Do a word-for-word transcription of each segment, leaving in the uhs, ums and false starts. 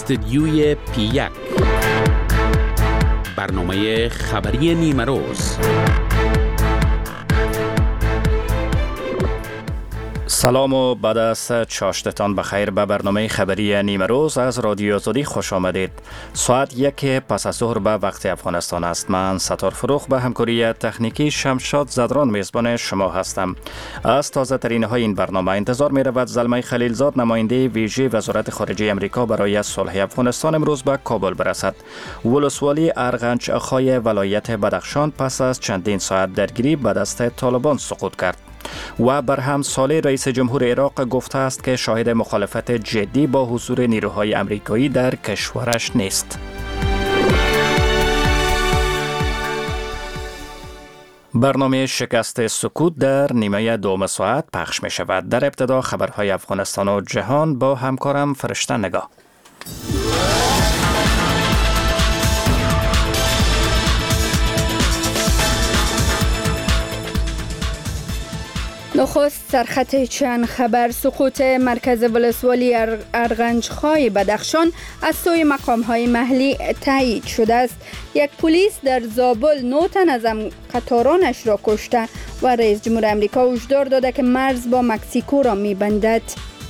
استدیوی پی یک، برنامه خبری نیمه روز. سلام و بعد از چاشتتان بخیر به برنامه خبری نیمه روز از رادیو آزادی خوش آمدید. ساعت یک پس از ظهر به وقت افغانستان است. من ستار فروخ به همکاری تکنیکی شمشاد زدران میزبان شما هستم. از تازه ترین های این برنامه انتظار می رود زلمه خلیلزاد نماینده ویژه وزارت خارجه امریکا برای صلح افغانستان امروز به کابل برسد. ولسوالی ارغنج اخای ولایت بدخشان پس از چندین ساعت درگیری به دست طالبان سقوط کرد. و برهم صالح رئیس جمهور عراق گفته است که شاهد مخالفت جدی با حضور نیروهای امریکایی در کشورش نیست. برنامه شکست سکوت در نیمه دوم ساعت پخش می شود. در ابتدا خبرهای افغانستان و جهان با همکارم فرشته نگاه. نخست سرخط چند خبر: سقوط مرکز ولسوالی ارغنجخای بدخشان از سوی مقام‌های محلی تایید شده است. یک پلیس در زابل نه تن از قطارانش را کشته و رئیس جمهور امریکا هشدار داده که مرز با مکزیکو را می‌بندد.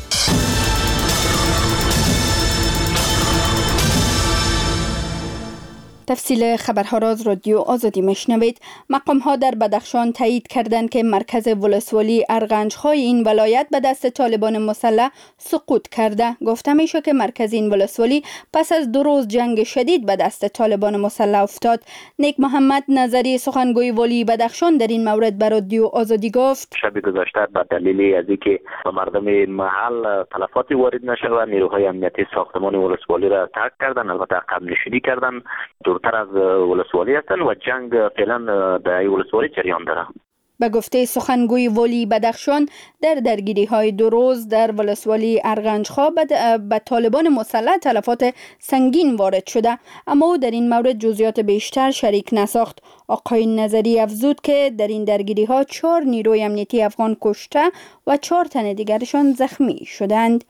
تفصیل خبرها را از رادیو آزادی میشنوید. مقام ها در بدخشان تایید کردند که مرکز ولسوالی ارغنجخای این ولایت به دست طالبان مسلح سقوط کرده. گفته میشه که مرکز این ولسوالی پس از دو روز جنگ شدید به دست طالبان مسلح افتاد. نیک محمد نظری سخنگوی والی بدخشان در این مورد به رادیو آزادی گفت: شب گذشته به دلیل از اینکه مردم محل تلفاتی وارد نشد، نیروهای امنیتی ساختمان ولسوالی را ترک کردند، البته عقب نشینی کردند، دورتر از ولسوالی هستند و جنگ فعلا در ولسوالی جریان داره. به گفته سخنگوی والی بدخشان، در درگیری های دو روز در ولسوالی ارغنجخا به طالبان مسلح تلفات سنگین وارد شده، اما او در این مورد جزئیات بیشتر شریک نساخت. آقای نظری افزود که در این درگیری ها چهار نیروی امنیتی افغان کشته و چهار تن دیگرشان زخمی شدند.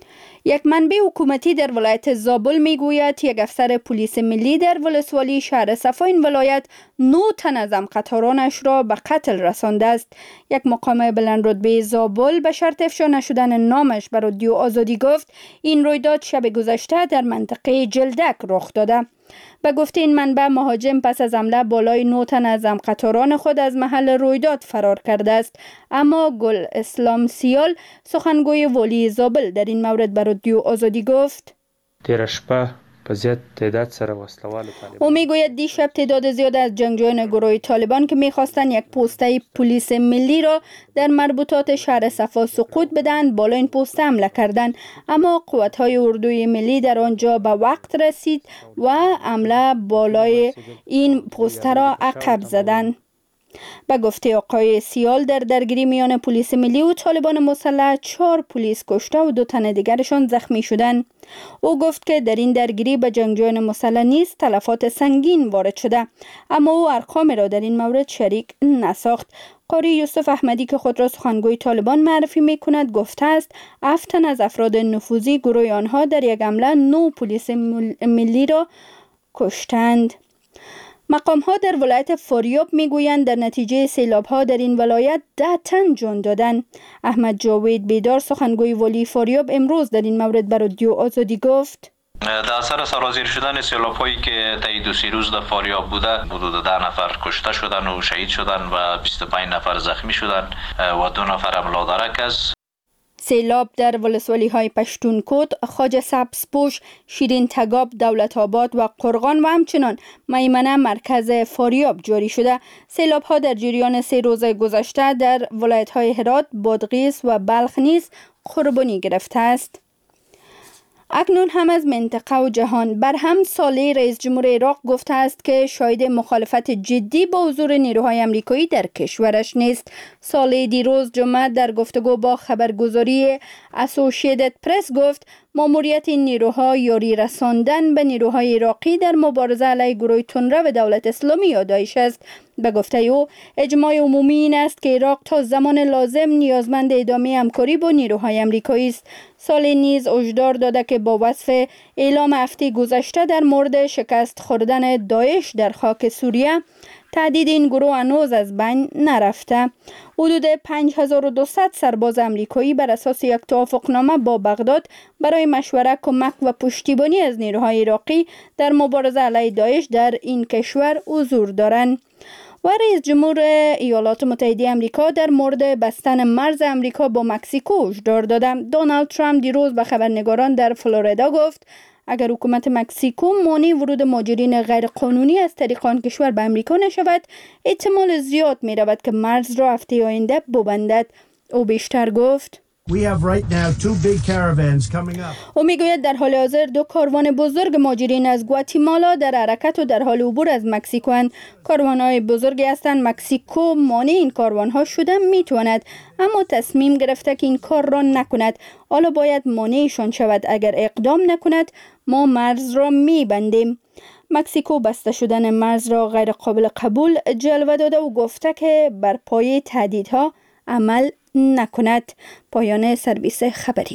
یک منبع حکومتی در ولایت زابل میگوید یک افسر پلیس ملی در ولسوالی شهر صفا این ولایت نه تن از قطارانش را به قتل رسانده است. یک مقام بلند رتبه زابل به شرط افشا نشدن نامش به رادیو آزادی گفت این رویداد شب گذشته در منطقه جلدک رخ داده. به گفته این منبع، مهاجم پس از حمله بالای نه تن از قطاران خود از محل رویداد فرار کرده است. اما گل اسلام سیال سخنگوی والی زابل در این مورد به رادیو آزادی گفت: تیر شپه په زیات تعداد سره وسلوال طالبان. او میگوید دیشب تعداد زیاد از جنگجویان گروه طالبان که میخواستند یک پوسته پلیس ملی را در مربوطات شهر صفا سقوط بدهند بالا این پوسته حمله کردند، اما قوت‌های اردوی ملی در آنجا به وقت رسید و حمله بالای این پوسته را عقب زدند. به گفته آقای سیال، در درگیری میان پلیس ملی و طالبان مسلح چهار پلیس کشته و دو تن دیگرشان زخمی شدند. او گفت که در این درگیری به جنگجویان مسلح نیز تلفات سنگین وارد شده، اما او ارقام را در این مورد شریک نساخت. قاری یوسف احمدی که خود را سخنگوی طالبان معرفی می کند گفته است هفت تن از افراد نفوذی گروه آنها در یک حمله نه پلیس ملی را کشتند. مقام ها در ولایت فاریاب میگویند در نتیجه سیلاب ها در این ولایت ده تن جان دادند. احمد جاوید بیدار سخنگوی والی فاریاب امروز در این مورد به رادیو آزادی گفت: در اثر سرازیر شدن سیلاب هایی که طی دو سه روز در فاریاب بوده، حدود ده نفر کشته شدن و شهید شدن و بیست و پنج نفر زخمی شدن و دو نفر هم لادرک است. سیلاب در ولسوالی های پشتونکوت، خواجه سبزپوش، شیرین تگاب، دولت آباد و قرغان و همچنان میمنه مرکز فاریاب جاری شده. سیلاب ها در جریان سه روز گذشته در ولایت های هرات، بادغیس و بلخ نیز قربانی گرفته است. اکنون هم از منطقه و جهان. برهم صالح رئیس جمهور عراق گفته است که شاهد مخالفت جدی با حضور نیروهای امریکایی در کشورش نیست. صالح دیروز جمعه در گفتگو با خبرگزاری اسوسییتد پرس گفت ماموریت این نیروها یاری رساندن به نیروهای عراقی در مبارزه علیه گروه تندرو دولت اسلامی یادآیش است. به گفته او اجماع عمومی این است که عراق تا زمان لازم نیازمند ادامه همکاری با نیروهای امریکایی است. سالی نیز هشدار داده که با وصف اعلام هفته گذشته در مورد شکست خوردن داعش در خاک سوریه، تهدید این گروه هنوز از بین نرفته. حدود پنج هزار و دویست سرباز امریکایی بر اساس یک توافقنامه با بغداد برای مشوره، کمک و پشتیبانی از نیروهای عراقی در مبارزه علیه داعش در این کشور حضور دارند. و رئیس جمهور ایالات متحده آمریکا در مورد بستن مرز آمریکا با مکزیکو هشدار داده. دونالد ترامپ دیروز به خبرنگاران در فلوریدا گفت اگر حکومت مکزیکو مانع ورود مهاجرین غیر قانونی از طریق آن کشور به آمریکا نشود، احتمال زیاد می رود که مرز را هفته آینده ببندد. او بیشتر گفت او میگوید در حال حاضر دو کاروان بزرگ مهاجرین از گواتیمالا در حرکت و در حال عبور از مکزیکو اند. کاروان‌های بزرگی هستند. مکزیکو مانع این کاروان‌ها شده میتواند، اما تصمیم گرفته که این کار را نکند. حالا باید مانعشان شود. اگر اقدام نکند ما مرز را میبندیم. مکزیکو بسته شدن مرز را غیر قابل قبول جلوه داده و گفته که بر پایه تهدیدها عمل نکند. پایان سرویس خبری.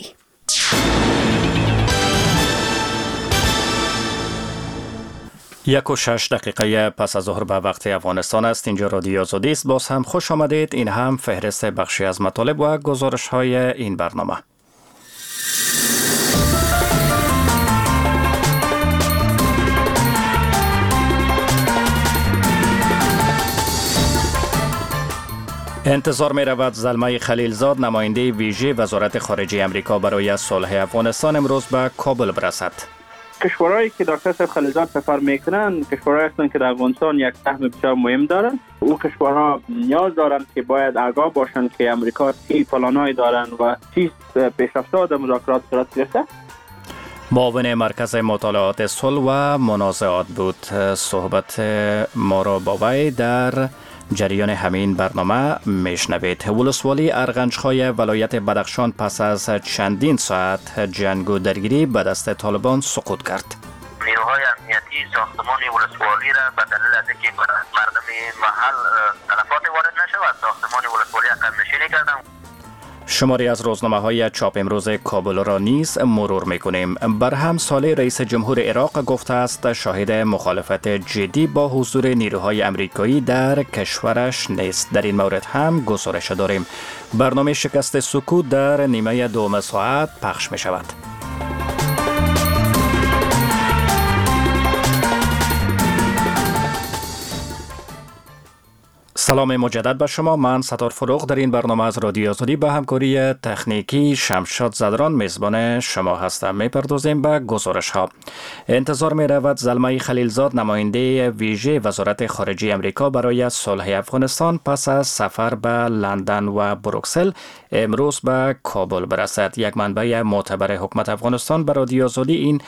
یک و شش دقیقه پس از ظهر به وقت افغانستان است. اینجا رادیو آزادی است. باز هم خوش آمدید. این هم فهرست بخشی از مطالب و گزارش های این برنامه. انتظار می رود زلمه خلیلزاد، نماینده ویژه وزارت خارجه امریکا برای صلح افغانستان، امروز به کابل برسد. کشورهایی که دکتر صاحب خلیلزاد سفر میکنن کشورهایی هستند که در افغانستان یک سهم بسیار مهم دارند. او کشورها نیاز دارند که باید آگاه باشند که امریکا چه پلان‌هایی دارند و چه پیشرفت‌ها در مذاکرات صورت گرفته. معاون مرکز مطالعات صلح و منازعات بود. صحبت ما را با وی در جریان همین برنامه میشنوید. ولسوالی ارغنجخای ولایت بدخشان پس از چندین ساعت جنگ و درگیری به دست طالبان سقوط کرد. نیروهای امنیتی ساختمان ولسوالی را به دلیل از اینکه مردم محل تلفات وارد نشود ساختمان ولسوالی عقب نشینی کردند. شماری از روزنامه های چاپ امروز کابل را نیز مرور میکنیم. برهم صالح رئیس جمهور عراق گفته است شاهد مخالفت جدی با حضور نیروهای امریکایی در کشورش نیست. در این مورد هم گزارش داریم. برنامه شکست سکوت در نیمه دوم ساعت پخش می شود. سلام مجدد به شما. من ستار فروغ در این برنامه از رادیو آزادی به همکاری تکنیکی شمشاد زدران میزبان شما هستم. میپردازیم به گزارش ها. انتظار می رود زلمه خلیلزاد، نماینده ویژه وزارت خارجه امریکا برای صلح افغانستان، پس از سفر به لندن و بروکسل امروز به کابل برسد. یک منبع معتبر حکومت افغانستان به رادیو آزادی این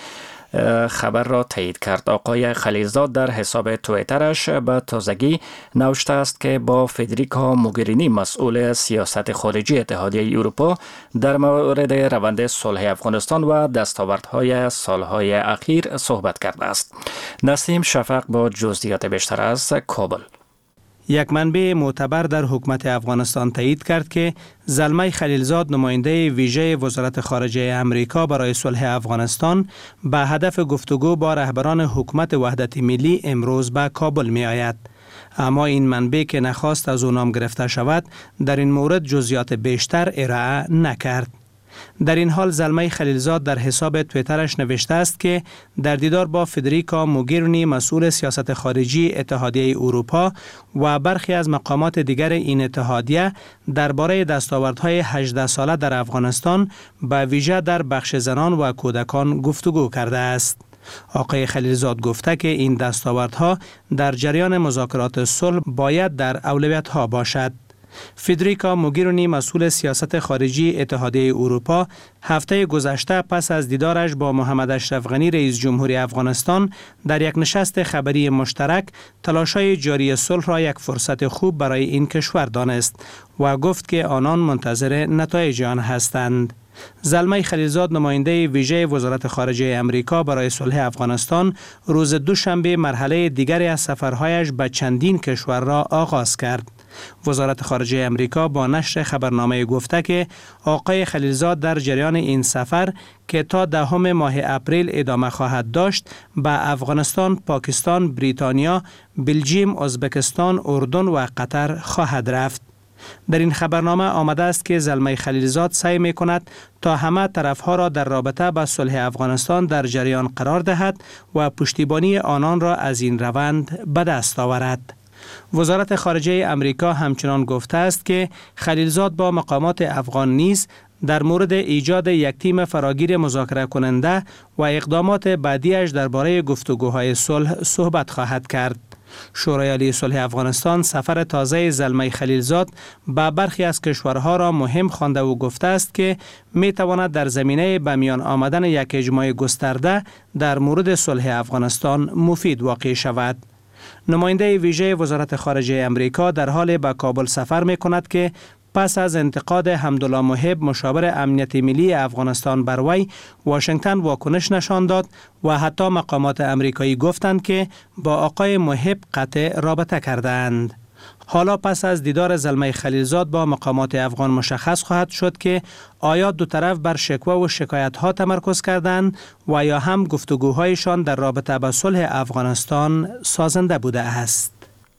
خبر را تایید کرد. آقای خلیلزاد در حساب توییترش به تازگی نوشته است که با فدریکا موگرینی، مسئول سیاست خارجی اتحادیه اروپا، در مورد روند صلح افغانستان و دستاوردهای سالهای اخیر صحبت کرده است. نسیم شفق با جزئیات بیشتر از کابل. یک منبع معتبر در حکومت افغانستان تایید کرد که زلمه خلیلزاد، نماینده ویژه وزارت خارجه امریکا برای صلح افغانستان، به هدف گفتگو با رهبران حکومت وحدت ملی امروز به کابل می آید. اما این منبع که نخواست از او نام گرفته شود در این مورد جزئیات بیشتر ارائه نکرد. در این حال زلمه خلیلزاد در حساب توییترش نوشته است که در دیدار با فدریکا موگرینی، مسئول سیاست خارجی اتحادیه اروپا و برخی از مقامات دیگر این اتحادیه درباره دستاوردهای هجده ساله در افغانستان، به ویژه در بخش زنان و کودکان گفتگو کرده است. آقای خلیلزاد گفته که این دستاوردها در جریان مذاکرات صلح باید در اولویت‌ها باشد. فدریکا موگرینی، مسئول سیاست خارجی اتحادیه اروپا، هفته گذشته پس از دیدارش با محمد اشرف غنی، رئیس جمهوری افغانستان، در یک نشست خبری مشترک تلاش‌های جاری صلح را یک فرصت خوب برای این کشور دانست و گفت که آنان منتظر نتایج آن هستند. زلمه خلیلزاد، نماینده ویژه وزارت خارجه امریکا برای صلح افغانستان، روز دوشنبه مرحله دیگری از سفرهایش به چندین کشور را آغاز کرد. وزارت خارجه امریکا با نشر خبرنامه گفته که آقای خلیلزاد در جریان این سفر که تا دهم ماه اپریل ادامه خواهد داشت به افغانستان، پاکستان، بریتانیا، بلژیم، ازبکستان، اردن و قطر خواهد رفت. در این خبرنامه آمده است که زلمه خلیلزاد سعی می کند تا همه طرفها را در رابطه با صلح افغانستان در جریان قرار دهد و پشتیبانی آنان را از این روند به دست آورد. وزارت خارجه امریکا همچنان گفته است که خلیلزاد با مقامات افغان نیز در مورد ایجاد یک تیم فراگیر مذاکره کننده و اقدامات بعدیش درباره گفتگوهای صلح صحبت خواهد کرد. شورای عالی صلح افغانستان سفر تازه زلمه خلیلزاد به برخی از کشورها را مهم خوانده و گفته است که می تواند در زمینه به میان آمدن یک اجماع گسترده در مورد صلح افغانستان مفید واقع شود. نماینده ویژه وزارت خارجه امریکا در حال به کابل سفر می کند که پس از انتقاد حمدالله محب مشاور امنیت ملی افغانستان بر وی، واشنگتن واکنش نشان داد و حتی مقامات امریکایی گفتند که با آقای محب قطع رابطه کردند. حالا پس از دیدار زلمه خلیلزاد با مقامات افغان مشخص خواهد شد که آیا دو طرف بر شکوه و شکایت ها تمرکز کردند و یا هم گفتگوهایشان در رابطه با صلح افغانستان سازنده بوده است.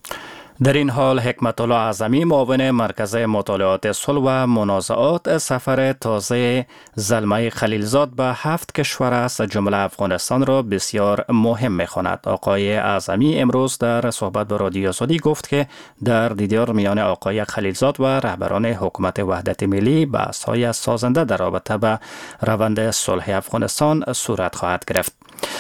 در این حال حکمت الله اعظمی معاون مرکز مطالعات صلح و منازعات سفر تازه زلمه خلیلزاد به هفت کشور از جمله افغانستان را بسیار مهم می‌خواند. آقای اعظمی امروز در صحبت با رادیو آزادی گفت که در دیدار میان آقای خلیلزاد و رهبران حکومت وحدت ملی بحث‌های سازنده در رابطه با روند صلح افغانستان صورت خواهد گرفت.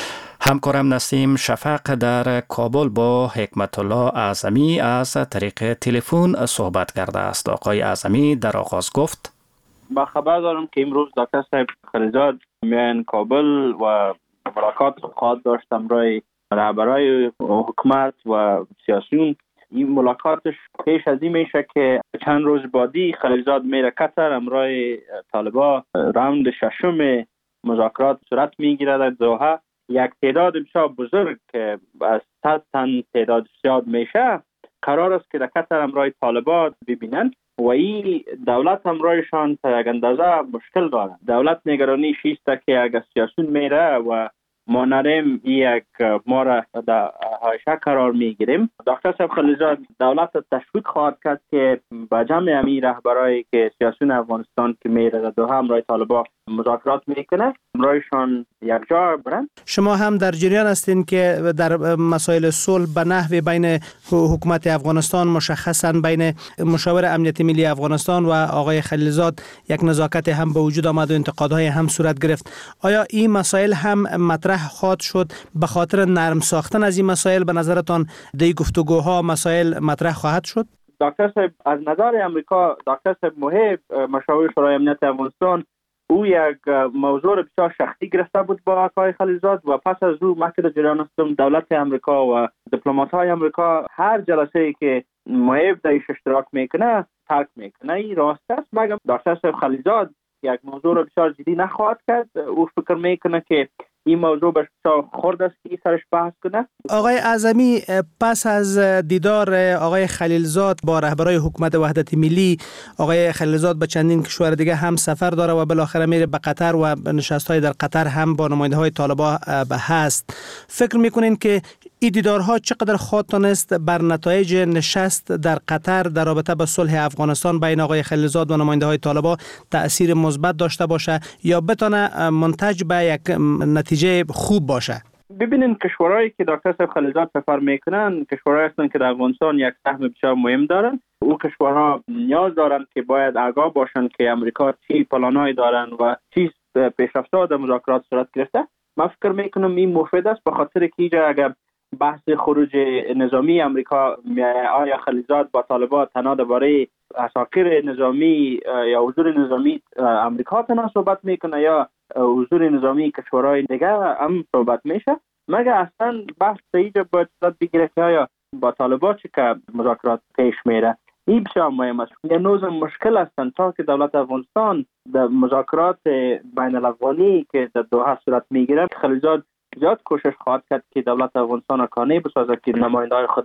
همکارم نسیم شفق در کابل با حکمت الله اعظمی از طریق تلفن صحبت کرده است. آقای اعظمی در آغاز گفت: با خبر دارم که امروز دکتر صاحب خلیلزاد میان کابل و ملاقات خواهد داشت امروز رهبرای حکومت و سیاسیون. این ملاقاتش پیش از این میشه که چند روز بعدی خلیلزاد میره قطر، امروز طالبان راوند ششم مذاکرات صورت میگیره در دوحه. یک تعداد بسیار بزرگ که از صد تن تعداد زیاد میشه قرار است که در قطر امروز طالبان ببینند و این دولت امروزشان تا یک اندازه مشکل داره. دولت نگرانی شیسته که اگر سیاسون میره و ما نریم یک ما را در حاشیه قرار میگیریم. دکتر صاحب خلیلزاد دولت تشویق خواهد کرد که با جمع امی رهبرایی که سیاسون افغانستان که میره در دوحه امروز طالبان مذاکرات میکنه امروزشان یک جا برن. شما هم در جریان هستین که در مسائل صلح به نحو بین حکومت افغانستان مشخصا بین مشاور امنیت ملی افغانستان و آقای خلیلزاد یک نزاکت هم به وجود آمد و انتقادهای هم صورت گرفت. آیا این مسائل هم مطرح خواهد شد به خاطر نرم ساختن از این مسائل؟ به نظرتان دی گفتگوها مسائل مطرح خواهد شد؟ دکتر صاحب از نظر امریکا دکتر صاحب محب مشاور شورای امنیت افغانستان او یک موضوع بسیار شخصی گرفته بود با آقای خلیلزاد و پس از او من که در جریان هستم دولت امریکا و دیپلمات های امریکا هر جلسه ای که محب درش اشتراک میکنه ترک میکنه. این راست است. مگر دکتر صاحب خلیلزاد یک موضوع را بسیار جدی نخواهد کرد. او فکر میکنه که این موضوع بسیار خرد است که سرش بحث کنه. آقای اعظمی پس از دیدار آقای خلیلزاد با رهبرای حکومت وحدت ملی، آقای خلیلزاد به چندین کشور دیگه هم سفر داره و بالاخره میره به قطر و نشست‌های در قطر هم با نماینده‌های طالبان هست. فکر میکنین که این دیدارها چقدر خواهد تونست بر نتایج نشست در قطر در رابطه با صلح افغانستان بین آقای خلیلزاد و نماینده‌های طالبان تأثیر مثبت داشته باشه یا بتونه منتج به یک نتیجه خوب باشه؟ ببینین کشورهایی که دکتر صاحب خلیلزاد سفر میکنن کشورهایی هستن که در افغانستان یک سهم بسیار مهم دارن. او کشورها نیاز دارن که باید آگاه باشن که امریکا چی پلانایی دارن و چی پیشرفت‌ها در مذاکرات صورت گرفته. من فکر میکنم این مفید است به خاطر که اینجا اگر بحث خروج نظامی امریکا آیا خلیلزاد با طالبان تنها درباره اساکر نظامی یا حضور نظامی امریکا تنها صحبت میکنه یا حضور نظامی کشورهای دیگه هم صحبت میشه. مگر اصلا بحث اینجا باید صورت بگیره که آیا با طالبان چه که مذاکرات پیش میره. این بسیار مهم است. یه نوع مشکل هستن تا که دولت افغانستان در مذاکرات بین الافغانی که در دوحه صورت میگیره خلیلزاد زیاد کوشش خواهد کرد که دولت افغانستان کانه بسازد که نماینده‌های خود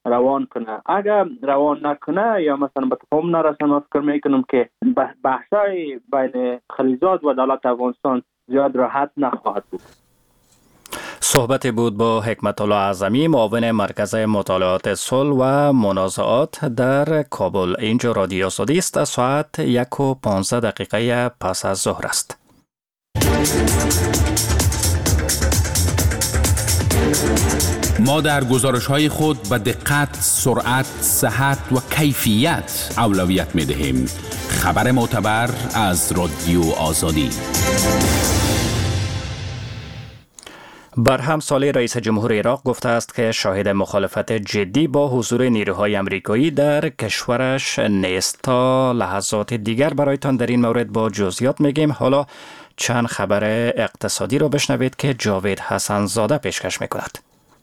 روان کنه. اگر روان نکنه یا مثلا به تفاهم نرسه، ما فکر میکنم که بحثای بین خلیلزاد و دولت افغانستان زیاد راحت نخواهد بود. صحبت بود با حکمت الله اعظمی، معاون مرکز مطالعات صلح و منازعات در کابل. اینجا رادیو آزادی است. ساعت یک و پانزده دقیقه پس از ظهر است. ما در گزارش‌های خود به دقت، سرعت، صحت و کیفیت اولویت می‌دهیم. خبر معتبر از رادیو آزادی. برهم سالی رئیس جمهور عراق گفته است که شاهد مخالفت جدی با حضور نیروهای امریکایی در کشورش نیست. تا لحظات دیگر برایتان در این مورد با جزئیات میگیم. حالا چند خبر اقتصادی رو بشنوید که جاوید حسن زاده پیشکش میکند.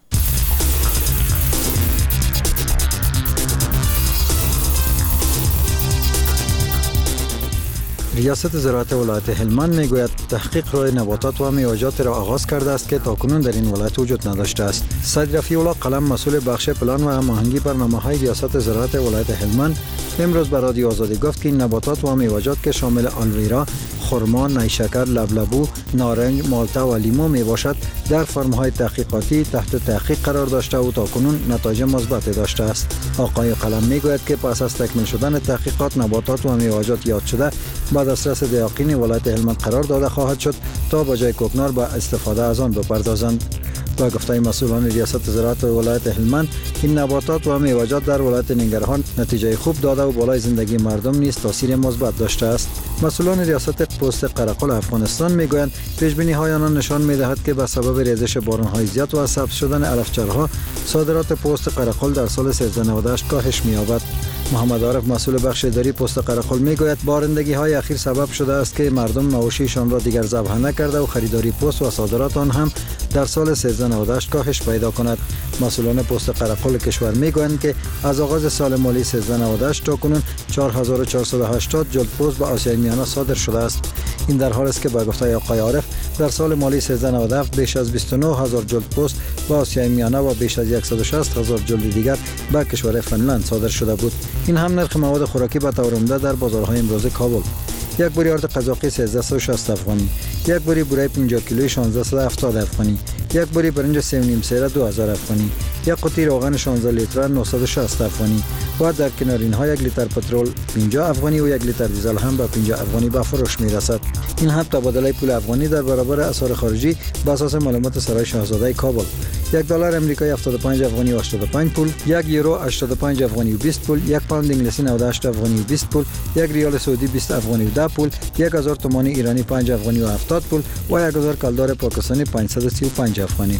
ریاست زراعت ولایت هلمند میگوید تحقیق روی نباتات و میوه‌جات را آغاز کرده است که تاکنون در این ولایت وجود نداشته است. سید رفیع الله قلم، مسئول بخش پلان و هماهنگی برنامه‌های ریاست زراعت ولایت هلمند، امروز به رادیو آزادی گفت که این نباتات و میوه‌جات که شامل آلوویرا، خرما، نیشکر، لبلبو، نارنج، مالتا و لیمو می باشد، در فرم‌های تحقیقاتی تحت تحقیق قرار داشته و تاکنون نتایج مثبت داشته است. آقای قلم میگوید که پس از تکمیل شدن تحقیقات، نباتات و میوه‌جات یاد شده به دسترس دیاقین ولایت هلمند قرار داده خواهد شد تا به جای کوکنار به استفاده از آن بپردازند. با گفته مسئولان ریاست زراعت ولایت هلمند، این نباتات و میوه‌جات در ولایت ننگرهار نتیجه خوب داده و بالای زندگی مردم نیز تاثیر مثبت داشته است. مسئولان ریاست پست قرقل افغانستان میگویند پیش‌بینی‌های آنان نشان می‌دهد که به سبب ریزش باران‌های زیاد و سبز شدن علفچرها، صادرات پست قرقل در سال سیزده نود و هشت کاهش می‌یابد. محمد عارف، مسئول بخش اداری پست قرقل میگوید بارندگی‌های اخیر سبب شده است که مردم مواشیشان را دیگر ذبح نکرده و خریداری پست و صادرات آن هم در سال سیزده نود و هشت کاهش پیدا کند. مسئولان پست قرقل کشور میگویند که از آغاز سال مالی سیزده نود و هشت تا کنون چهار هزار و چهارصد و هشتاد جلد پست به آسیای میانه صادر شده است. این در حالی است که با گفته آقای عارف در سال مالی سیزده نود و هفت بیش از بیست و نه هزار جلد پست به آسیای میانه و بیش از صد و شصت هزار جلد دیگر به کشور فنلند صادر شده بود. این هم نرخ مواد خوراکی به طور عمده در بازارهای امروز کابل: یک بوری آرد قزاقی سیزده و شصت افغانی، یک بوری بوره پنجاه کیلویی شانزده و هفتاد افغانی، یک بوری برنج سه و نیم سیره دو هزار افغانی، یک قوطی روغن شانزده لیتره نهصد و شصت افغانی و در کنار اینها یک لیتر پترول پنجاه افغانی و یک لیتر دیزل هم به پنجاه افغانی به فروش میرسد. این هم تبادله پول افغانی در برابر اسعار خارجی به اساس معلومات سرای شاهزاده کابل: یک دلار امریکایی هفتاد و پنج افغانی و هشتاد و پنج پول، یک یورو هشتاد و پنج افغانی و بیست پول، یک پوند انگلیسی نود و هشت افغانی و بیست پول، یک ریال سعودی بیست افغانی و ده پول، یک هزار تومان ایرانی پنج افغانی و هفتاد پول و یک هزار کلدار پاکستانی پانصد و سی و پنج افغانی.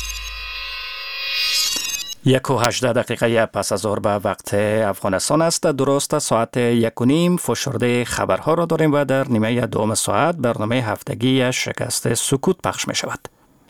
یک و هجده دقیقه پس از ظهر به وقت افغانستان است. درست ساعت یک و نیم فشرده خبرها را داریم و در نیمه دوم ساعت برنامه هفتگی شکست سکوت پخش می شود.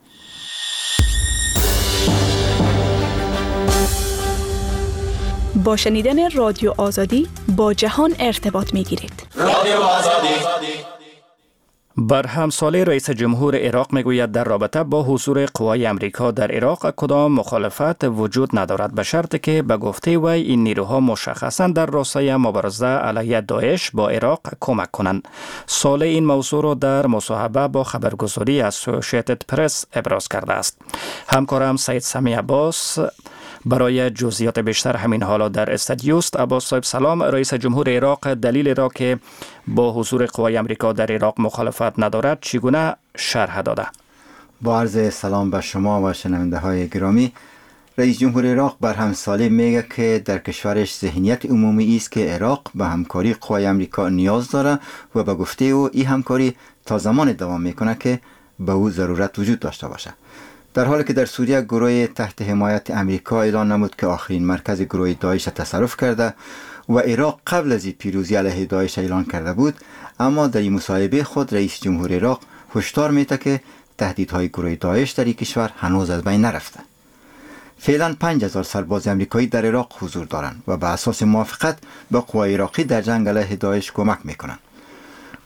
با شنیدن رادیو آزادی با جهان ارتباط می گیرید. رادیو آزادی. برهم سالی رئیس جمهور عراق میگوید در رابطه با حضور قوای امریکا در عراق کدام مخالفت وجود ندارد، به شرطی که به گفته وی این نیروها مشخصا در راستای مبارزه علیه داعش با عراق کمک کنند. سالی این موضوع را در مصاحبه با خبرگزاری اسوسییتد پرس ابراز کرده است. همکارم سید سمی عباس برای جزئیات بیشتر همین حالا در استودیو است. عباس صاحب سلام. رئیس جمهور عراق دلیل را که با حضور قوای امریکا در عراق مخالفت ندارد چگونه شرح داده؟ با عرض سلام به شما و شنونده های گرامی، رئیس جمهور عراق برهم سالی میگه که در کشورش ذهنیت عمومی است که عراق به همکاری قوای امریکا نیاز داره و به گفته او این همکاری تا زمان دوام میکنه که به او ضرورت وجود داشته باشه. در حالی که در سوریه گروه تحت حمایت امریکا اعلان نمود که آخرین مرکز گروه داعش تصرف کرده و عراق قبل از پیروزی علیه داعش اعلان کرده بود، اما در این مصاحبه خود رئیس جمهور عراق هشدار میده که تهدیدهای گروه داعش در این کشور هنوز از بین نرفته. فعلا پنج هزار سرباز امریکایی در عراق حضور دارند و به اساس موافقت به قوای عراقی در جنگ علیه داعش کمک میکنند.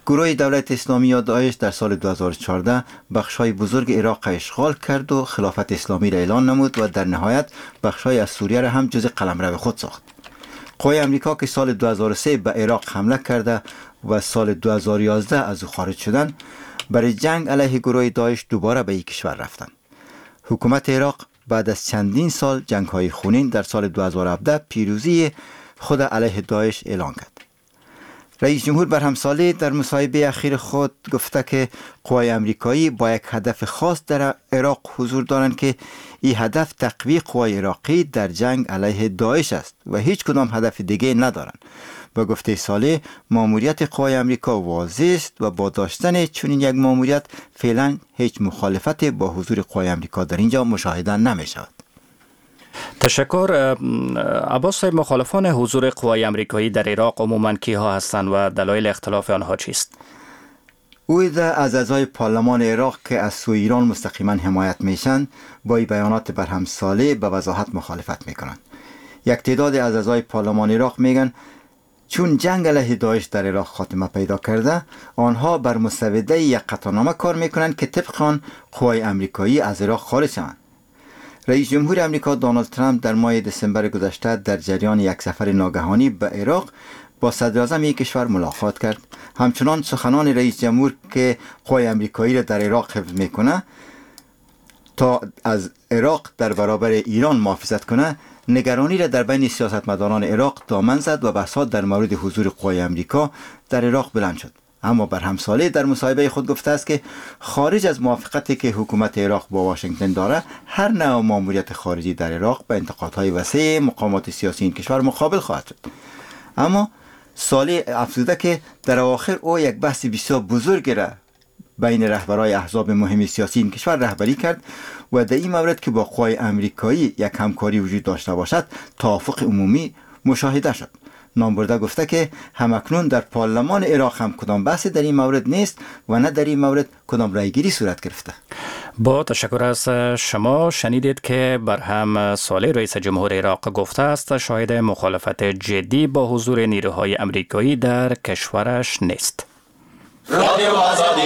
گروه دولت اسلامی یا داعش در سال دو هزار و چهارده بخشای بزرگ عراق اشغال کرد و خلافت اسلامی را اعلان نمود و در نهایت بخشای از سوریه را هم جز قلمرو خود ساخت. قوای امریکا که سال دو هزار و سه به عراق حمله کرده و سال دو هزار و یازده از او خارج شدند، برای جنگ علیه گروه داعش دوباره به این کشور رفتند. حکومت عراق بعد از چندین سال جنگ‌های خونین در سال دو هزار و هفده پیروزی خود علیه داعش اعلان کرد. رئیس جمهور برهم صالح در مصاحبه اخیر خود گفته که قوای امریکایی با یک هدف خاص در عراق حضور دارند که این هدف تقویت قوای عراقی در جنگ علیه داعش است و هیچ کدام هدف دیگه ندارند. با گفته صالح ماموریت قوای امریکا واضح است و با داشتن چنین یک ماموریت فعلا هیچ مخالفت با حضور قوای امریکا در اینجا مشاهده نمی شود. تشکر. عباس، مخالفان حضور قوای امریکایی در عراق عموماً کیها هستند و دلایل اختلاف آنها چیست؟ اویده از اعضای پارلمان عراق که از سوی ایران مستقیما حمایت میشن با این بیانات برهم صالح به وضاحت مخالفت میکنند. یک تعداد از اعضای پارلمان عراق میگن چون جنگ علیه داعش در عراق خاتمه پیدا کرده، آنها بر مسوده یک قطعنامه کار میکنند که طبق آن قوای امریکایی از عراق خارج شوند. رئیس جمهور امریکا دونالد ترامپ در ماه دسامبر گذشته در جریان یک سفر ناگهانی به عراق با صدر اعظم یک کشور ملاقات کرد. همچنان سخنان رئیس جمهور که قوای امریکایی را در عراق حفظ میکنه تا از عراق در برابر ایران محافظت کنه، نگرانی را در بین سیاستمداران عراق دامن زد و بحث‌ها در مورد حضور قوای امریکا در عراق بلند شد. اما برهم صالح در مصاحبه خود گفته است که خارج از موافقتی که حکومت عراق با واشنگتن داره، هر نوع ماموریت خارجی در عراق به انتقادهای وسیع مقامات سیاسی این کشور مقابل خواهد شد. اما صالح افزوده که در اواخر او یک بحث بسیار بزرگ را بین رهبرای احزاب مهم سیاسی این کشور رهبری کرد و در این مورد که با قوای امریکایی یک همکاری وجود داشته باشد توافق عمومی مشاهده شد. نامبرده گفته که همکنون در پارلمان عراق هم کدام بحث در این مورد نیست و نه در این مورد کدام رایگیری صورت گرفته. با تشکر از شما. شنیدید که برهم صالح رئیس جمهور عراق گفته است شاهد مخالفت جدی با حضور نیروهای امریکایی در کشورش نیست. رادیو آزادی.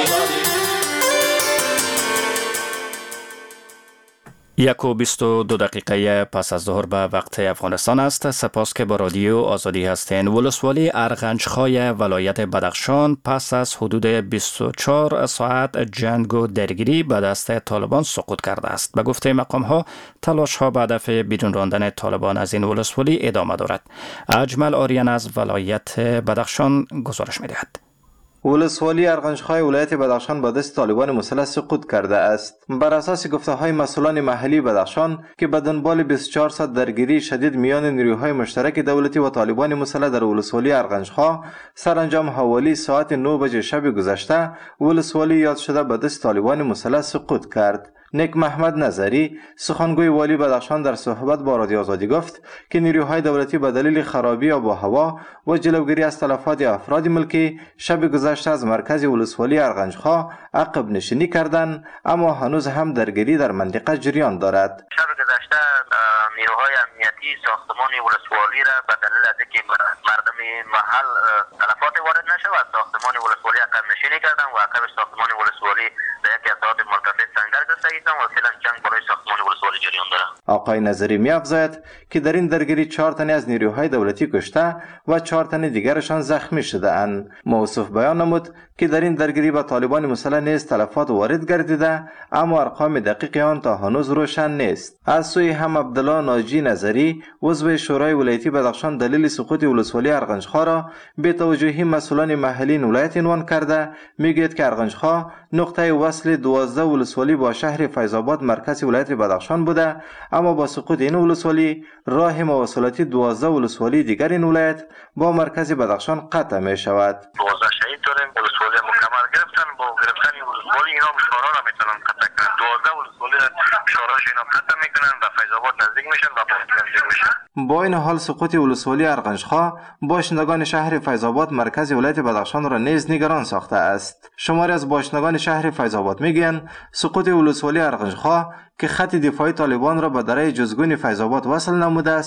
یک و بیست و دو دقیقه پس از ظهر به وقت افغانستان است. سپاس که با رادیو آزادی هستین. ولسوالی ارغنجخای ولایت بدخشان پس از حدود بیست و چهار ساعت جنگ و درگیری به دست طالبان سقوط کرده است. به گفته مقام ها تلاش ها به هدف بیرون راندن طالبان از این ولسوالی ادامه دارد. اجمل آریان از ولایت بدخشان گزارش می‌دهد. ولسوالی ارغنجخای ولایت بدخشان به دست طالبان مسلح سقوط کرده است. بر اساس گفته‌های مسئولان محلی بدخشان که به دنبال بیست و چهار ساعت درگیری شدید میان نیروهای مشترک دولتی و طالبان مسلح در ولسوالی ارغنجخا، سرانجام حوالی ساعت نه بجه شب گذشته ولسوالی یاد شده به دست طالبان مسلح سقوط کرد. نیک محمد نظری سخنگوی والی بدخشان در صحبت با رادیو آزادی گفت که نیروهای دولتی به دلیل خرابی آب و هوا و جلوگیری از تلفات افراد ملکی شب گذشته از مرکز ولسوالی ارغنجخا عقب نشینی کردند، اما هنوز هم درگیری در منطقه جریان دارد. شب گذشته نیروهای امنیتی ساختمان ولسوالی را به دلیل از اینکه مردم محل تلفات وارد نشود ساختمان ولسوالی عقب نشینی کردند و عقب ساختمان ولسوالی در یکی از ساحات مرتفع سنگر گذاشتند و فعلا جنگ برای ساختمان ولسوالی جریان دارد. آقای نظری می‌افزاید که در این درگیری چهار تن از نیروهای دولتی کشته و چهار تن دیگرشان زخمی شده اند. موصوف بیان نمود که در این درگیری با طالبان مسلح نیز تلفات وارد گردیده، اما ارقام دقیق آن تا هنوز روشن نیست. از سوی هم عبدالله ناجی نظری عضو شورای ولایتی بدخشان دلیل سقوط ولسوالی ارغنجخا را به توجهی مسئولان محلی ولایت عنوان کرده، میگوید که ارغنجخا نقطه وصل دوازده ولسوالی با شهر فیض‌آباد مرکز ولایت بدخشان بوده، اما با سقوط این ولسوالی راه مواصلاتی دوازده ولسوالی دیگر این ولایت با مرکز بدخشان قطع می شود. دوازده شهید داریم، ولسوالی مکمل گرفتن، با گرفتن ولسوالی اینا مشوارا را میتونن قطع کنن. دوازده ولسوالی مشوراش اینا قطع میکنن و فیض‌آباد نزدیک میشن و نزدیک میشن. با این حال سقوط ولسوالی ارغنجخا باشندگان شهر فیض‌آباد مرکز ولایت بدخشان را نیز نگران ساخته است. شماری از باشندگان شهر فیض‌آباد میگویند سقوط ولسوالی ارغنجخا که خط دفاعی طالبان را به دره جزگون فیض‌آباد وصل نموده است،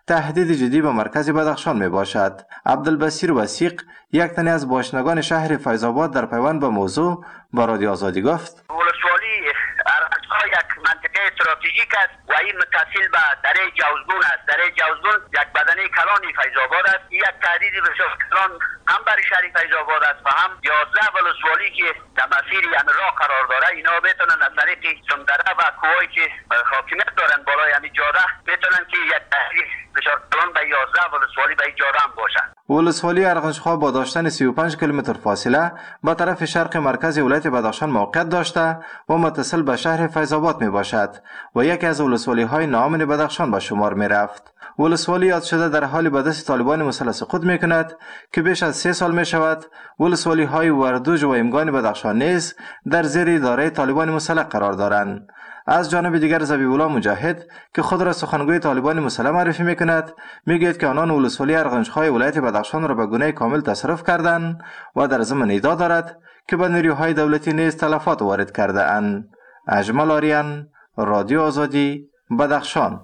تهدید جدی به مرکز بدخشان می باشد. عبدالبصیر وثیق، یک تن از باشندگان شهر فیض آباد، در پیوند به موضوع با رادیو آزادی گفت: ولسوالی ارغندها یک منطقه استراتژیک است و این متصل به دره جوزگون است. دره جوزگون یک بدنه کلان فیض آباد است. یک تهدید بسیار کلان هم برای شهر فیض آباد است و هم یازده ولسوالی که در مسیر یعنی راه قرار داره. اینا میتونن از طریق سمدره و کوهایی که حاکمیت دارن بالای همین جاده میتونن که یک تهدید بسیار کلان به یازده ولسوالی به این جاده هم باشد. ولسوالی ارغندها با داشتن سی و پنج کیلومتر فاصله به طرف شرق مرکز ولایت بدخشان موقعیت داشته و متصل به شهر فیض آباد می باشد و یکی از ولسوالی های ناامن بدخشان به شمار می رفت. ولسوالی یاد شده در حال به دست طالبان مسلح سقوط می کند که بیش از سه سال می شود ولسوالی های وردوج و ایمگان بدخشان نیز در زیر اداره طالبان مسلح قرار دارند. از جانب دیگر ذبیح الله مجاهد که خود را سخنگوی طالبان مسلح معرفی میکند، میگوید که آنان ولسوالی ارغندهای ولایت بدخشان را به گونه کامل تصرف کردند و در ضمن ادعا دارد که به نیروهای دولتی نیز تلفات وارد کرده اند. اجمل آریان، رادیو آزادی، بدخشان.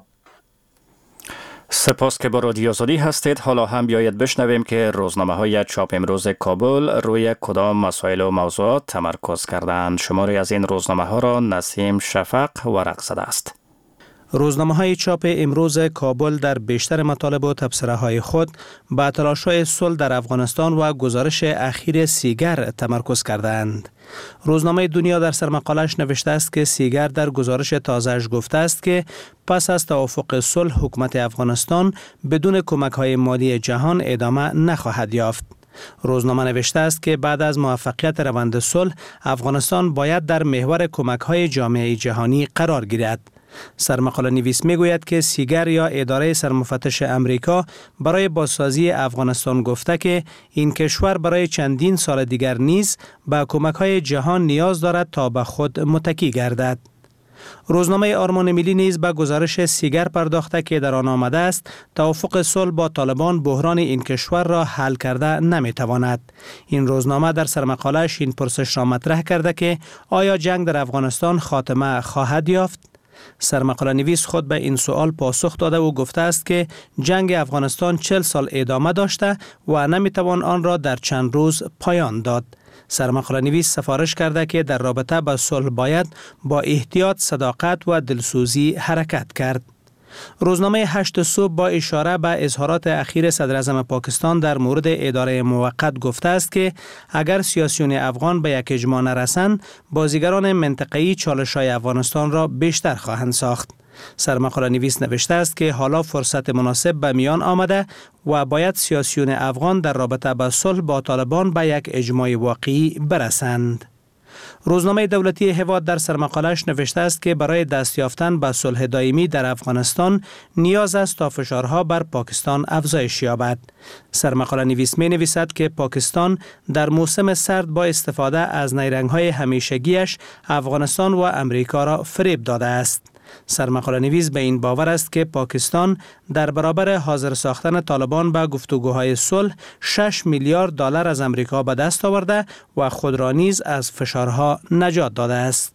سپاس که با رادیو آزادی هستید. حالا هم بیاید بشنویم که روزنامه های چاپ امروز کابل روی کدام مسائل و موضوعات تمرکز کردند. شماری از این روزنامه ها را نسیم شفق ورق زده است. روزنامه های چاپ امروز کابل در بیشتر مطالب و تبصره های خود به تلاش‌های صلح در افغانستان و گزارش اخیر سیگر تمرکز کردند. روزنامه دنیا در سرمقالش نوشته است که سیگر در گزارش تازه‌اش گفته است که پس از توافق صلح حکومت افغانستان بدون کمک‌های مالی جهان ادامه نخواهد یافت. روزنامه نوشته است که بعد از موفقیت روند صلح افغانستان باید در محور کمک‌های جامعه جهانی قرار گیرد. سرمقاله نویس می گوید که سیگر یا اداره سرمفتش امریکا برای بازسازی افغانستان گفته که این کشور برای چندین سال دیگر نیز به کمک‌های جهان نیاز دارد تا به خود متکی گردد. روزنامه آرمان ملی نیز به گزارش سیگر پرداخته که در آن آمده است توافق صلح با طالبان بحران این کشور را حل کرده نمیتواند. این روزنامه در سرمقاله‌اش این پرسش را مطرح کرده که آیا جنگ در افغانستان خاتمه خواهد یافت؟ سرمقاله نویس خود به این سوال پاسخ داده و گفته است که جنگ افغانستان چهل سال ادامه داشته و نمیتوان آن را در چند روز پایان داد. سرمقاله نویس سفارش کرده که در رابطه با صلح باید با احتیاط، صداقت و دلسوزی حرکت کرد. روزنامه هشت صبح با اشاره به اظهارات اخیر صدر اعظم پاکستان در مورد اداره موقت گفته است که اگر سیاسیون افغان به یک اجماع نرسند، بازیگران منطقه‌ای چالش‌های افغانستان را بیشتر خواهند ساخت. سرمقاله نویس نوشته است که حالا فرصت مناسب به میان آمده و باید سیاسیون افغان در رابطه با صلح با طالبان به یک اجماع واقعی برسند. روزنامه دولتی هواد در سرمقاله‌اش نوشته است که برای دست یافتن به صلح دائمی در افغانستان نیاز است تا فشارها بر پاکستان افزایش یابد. سرمقاله نویس می نویسد که پاکستان در موسم سرد با استفاده از نیرنگ‌های همیشگیش افغانستان و امریکا را فریب داده است. سرمقاله نویس به این باور است که پاکستان در برابر حاضر ساختن طالبان به گفتگوهای صلح شش میلیارد دلار از امریکا به دست آورده و خود را نیز از فشارها نجات داده است.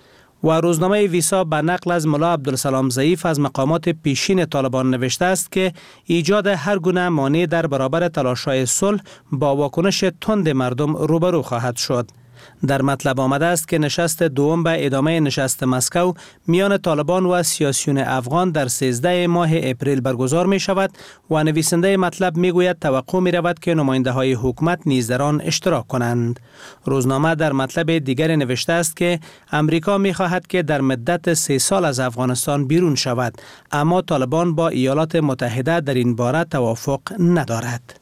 و روزنامه ویسا به نقل از ملا عبدالسلام ضعیف از مقامات پیشین طالبان نوشته است که ایجاد هر گونه مانع در برابر تلاش‌های صلح با واکنش تند مردم روبرو خواهد شد. در مطلب آمده است که نشست دوم به ادامه نشست مسکو میان طالبان و سیاسیون افغان در سیزده ماه اپریل برگزار می شود و نویسنده مطلب می گوید توقع می رود که نماینده های حکومت نیز در آن اشتراک کنند. روزنامه در مطلب دیگر نوشته است که امریکا می خواهد که در مدت سه سال از افغانستان بیرون شود، اما طالبان با ایالات متحده در این باره توافق ندارد.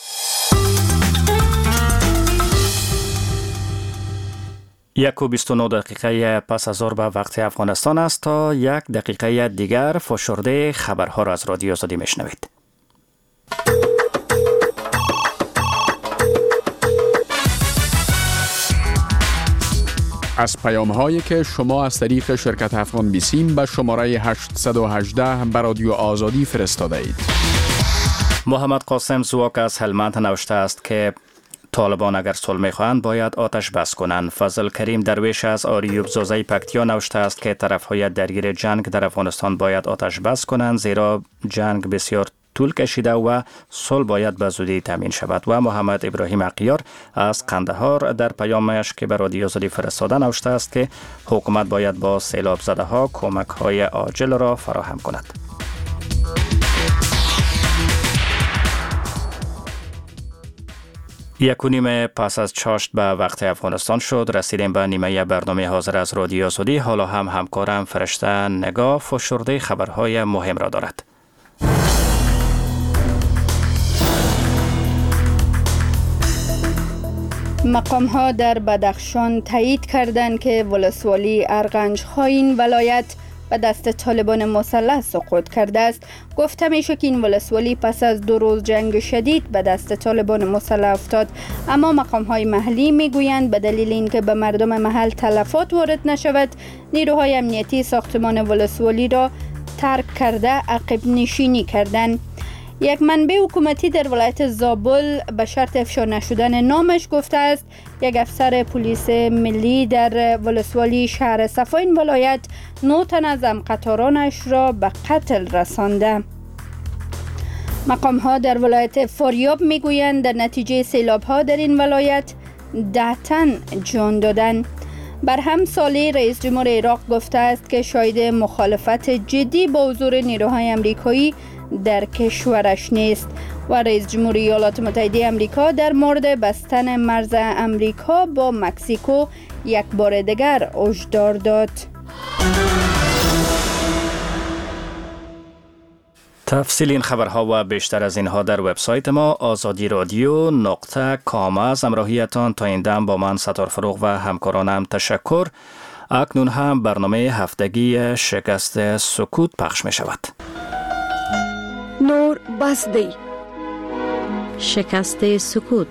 یک و بیست و نه دقیقه پس از ظهر به وقت افغانستان است. تا یک دقیقه دیگر فشرده خبرها را از رادیو آزادی میشنوید. از پیام هایی که شما از طریق شرکت افغان بیسیم به شماره هشت یک هشت به رادیو آزادی فرستاده اید. محمد قاسم زواک از هلمند نوشته است که طالبان اگر صلح می‌خواهند باید آتش بس کنند. فضل کریم درویش از آریوب زوزه پکتیا نوشته است که طرف‌های درگیر جنگ در افغانستان باید آتش بس کنند، زیرا جنگ بسیار طول کشیده و صلح باید به زودی تامین شود. و محمد ابراهیم عقیار از قندهار در پیامش که به رادیو آزادی فرستاده نوشته است که حکومت باید با سیلاب زده ها کمک های عاجل را فراهم کند. یک و نیم پس از چاشت به وقت افغانستان شد. رسیدیم به نیمه برنامه حاضر از رادیو آزادی. حالا هم همکارم فرشته نگاه فشرده خبرهای مهم را دارد. مقام ها در بدخشان تایید کردند که ولسوالی ارغنج‌های این ولایت به دست طالبان مسلح سقوط کرده است. گفته میشه که این ولسوالی پس از دو روز جنگ شدید به دست طالبان مسلح افتاد، اما مقام های محلی میگویند به دلیل اینکه به مردم محل تلفات وارد نشود، نیروهای امنیتی ساختمان ولسوالی را ترک کرده عقب نشینی کردند. یک منبع حکومتی در ولایت زابل به شرط افشا نشدن نامش گفته است یک افسر پلیس ملی در ولسوالی شهر صفا این ولایت نه تن از همقطارانش را به قتل رسانده. مقام ها در ولایت فاریاب میگویند در نتیجه سیلاب ها در این ولایت ده تن جان دادند. برهم صالح رئیس جمهور عراق گفته است که شاهد مخالفت جدی با حضور نیروهای امریکایی در کشورش نیست و رئیس جمهور ایالات متحده آمریکا در مورد بستن مرز امریکا با مکزیکو یک بار دیگر هشدار داد. تفصیل این خبرها و بیشتر از اینها در وبسایت ما آزادی رادیو نقطه کام از همراهیتان. تا این دم با من ستار فروغ و همکارانم تشکر. اکنون هم برنامه هفتگی شکست سکوت پخش می شود. نور بسدی شکست سکوت.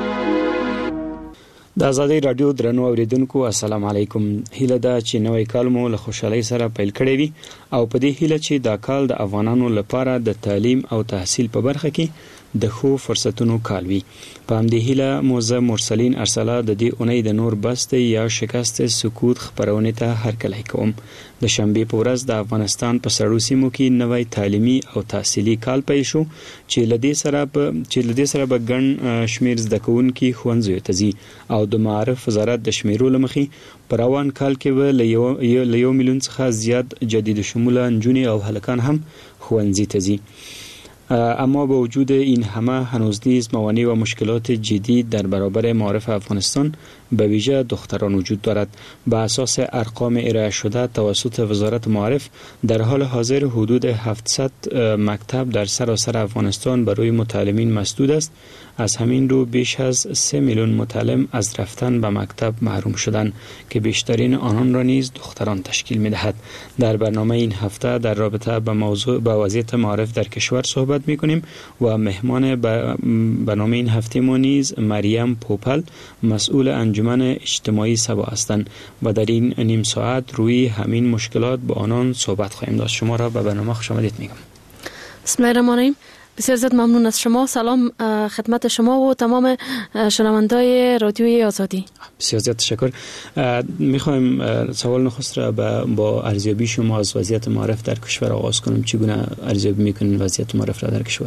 د آزادۍ رادیو درنو اوریدونکو السلام علیکم. هیله ده چې نوې کال مو له خوشحالۍ سره پیل کړی وي او په دې هیله چې دا کال د افغانانو لپاره د تعلیم او تحصیل په برخه کې د خو فرصتونو کال وي. په همدې هیله مو زه مرسلین ارسلا د دې اونۍ د نور بست یا شکست سکوت خبرونه ته هرکلی کوم. د شنبې په ورځ د افغانستان په سړو سیمو کې نوې تعلیمي او تحصیلي کال پیل شو چې لدې سره به چې لدې سره به ګڼ شمیر زده کوونکي ښوونځیو ته ځي او د معارف وزارت د شمیرو لمخې په روان کال کې به له یو میلیون څخه زیات جدید شموله نجونې او هلکان هم ښوونځي ته ځي. اما با وجود این همه هنوز نیز موانع و مشکلات جدی در برابر معارف افغانستان به ویژه دختران وجود دارد. به اساس ارقام ارائه شده توسط وزارت معارف در حال حاضر حدود هفتصد مکتب در سراسر افغانستان برای متعلمین مسدود است. از همین رو بیش از سه میلیون متعلم از رفتن به مکتب محروم شدند که بیشترین آنان را نیز دختران تشکیل می‌دهد. در برنامه این هفته در رابطه با موضوع با وضعیت معارف در کشور صحبت می‌کنیم و مهمان برنامه این هفته ما نیز مریم پوپل مسئول انجمن اجتماعی سبا هستند و در این نیم ساعت روی همین مشکلات با آنان صحبت خواهیم داشت. شما را به برنامه خوش آمدید میگم. بسم الله الرحمن الرحیم. بسیار زیاد ممنون از شما. سلام خدمت شما و تمام شنوندای رادیوی آزادی. بسیار زیاد تشکر. میخوایم سوال نخست را با ارزیابی شما از وضعیت معارف در کشور آغاز کنیم. چگونه ارزیابی میکنین وضعیت معارف را در کشور؟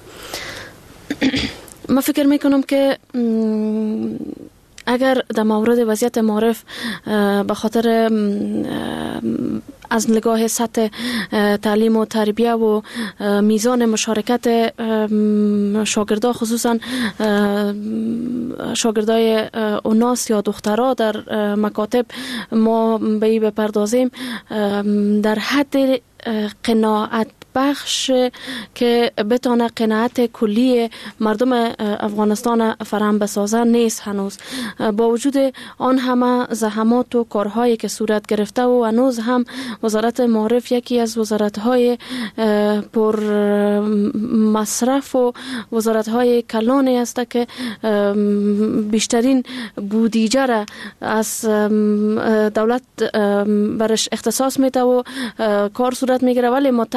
من فکر میکنم که اگر در مورد وضعیت معارف به خاطر از نگاه سطح تعلیم و تربیه و میزان مشارکت شاگردان خصوصا شاگردای اوناس یا دخترها در مکاتب ما به این بپردازیم در حد قناعت بخش که بتونه قناعت کلی مردم افغانستان فراهم بسازه نیست هنوز. با وجود آن همه زحمات و کارهایی که صورت گرفته و هنوز هم وزارت معارف یکی از وزارت‌های پر مصرف و وزارت‌های کلانی است که بیشترین بودجه را از دولت برش اختصاص میده و کار صورت میگیره، ولی متاسفانه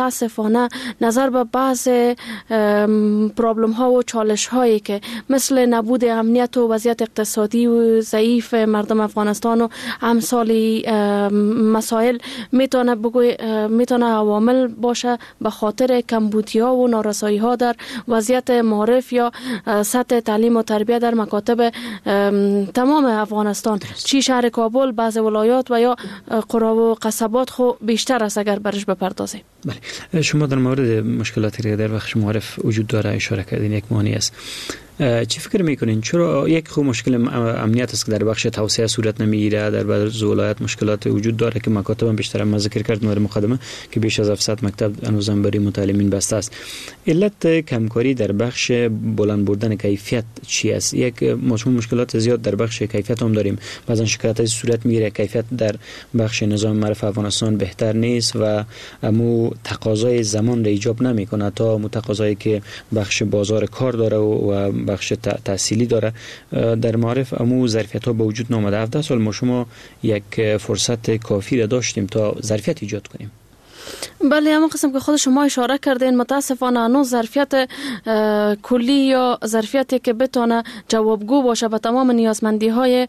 متاسفانه نظر به بعض پرابلم ها و چالش هایی که مثل نبود امنیت و وضعیت اقتصادی و ضعیف مردم افغانستان و امثال مسائل میتونه بگوی میتونه عوامل باشه به خاطر کمبودی‌ها و نارسایی‌ها در وضعیت معارف یا سطح تعلیم و تربیت در مکاتب تمام افغانستان، چی شهر کابل، بعض ولایات و یا قرا و قصبات خو بیشتر است اگر برش بپردازیم. بله، شما در مورد مشکلاتی که در بخش معارف وجود داره اشاره کردین، یک مانع است. چی فکر میکنین چرا یک خو مشکل امنیت است که در بخش توسعه صورت نمیگیره؟ در بعض ولایات مشکلات وجود داره که مکاتب هم بیشتر ما ذکر کردیم در مقدمه که بیش از هفتصد مکتب هنوزم برای متعلمین بسته است. علت کمکاری در بخش بلند بردن کیفیت چی است؟ یک مشکلات زیاد در بخش کیفیت هم داریم، بعضا شکایت صورت میگیره کیفیت در بخش نظام معرف افغانستان بهتر نیست و مو تقاضای زمان را ایجاب نمیکنه تا متقاضایی که بخش بازار کار داره و بخش تحصیلی داره در معارف امو ظرفیت ها به وجود نامده. هفده سال ما شما یک فرصت کافی را داشتیم تا ظرفیت ایجاد کنیم. بله، همون قسم که خود شما اشاره کردین متاسفانه هنوز ظرفیت کلی یا ظرفیتی که بتونه جوابگو باشه به تمام نیازمندی های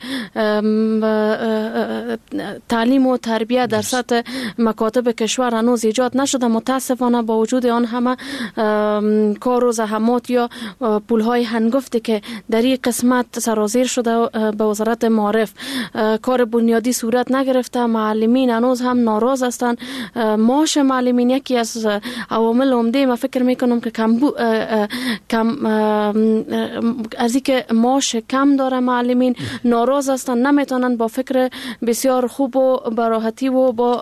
تعلیم و تربیت در سطح مکاتب کشور هنوز ایجاد نشده. متاسفانه با وجود آن همه کار و زحمات یا پول های هنگفتی که در این قسمت سرازیر شده به وزارت معارف، کار بنیادی صورت نگرفته. معلمین هنوز هم ناراض هستند. معاش معلمین یکی از عوامل عمده ما فکر میکنم که کم بو کم از اینکه معاش کم داره معلمین ناراض هستن، نمیتونن با فکر بسیار خوب و براحتی و با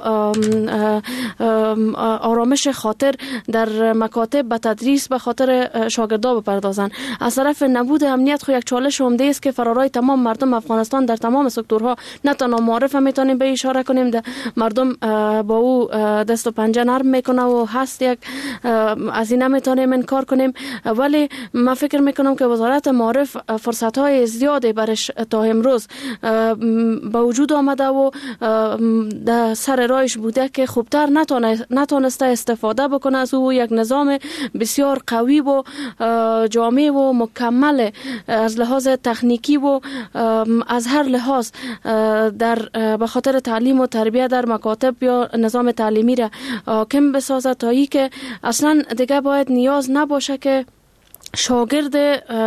آرامش خاطر در مکاتب به تدریس به خاطر شاگردا بپردازن. از طرف نبود امنیت خو یک چالش عمده است که فرارای تمام مردم افغانستان در تمام سکتورها، نه تنها معارف میتونیم به اشاره کنیم ده مردم با او دست و پنجه نرم میکنه و هست یک از این نمیتونیم انکار کنیم، ولی من فکر میکنم که وزارت معارف فرصت های زیادی برش تا امروز به وجود آمده و در سر رایش بوده که خوبتر نتونسته استفاده بکنه از او. یک نظام بسیار قوی و جامع و مکمل از لحاظ تکنیکی و از هر لحاظ در به خاطر تعلیم و تربیت در مکاتب یا نظام تعلیمی را حاکم بسازد تا ای که اصلا دیگه باید نیاز نباشه که شاگرد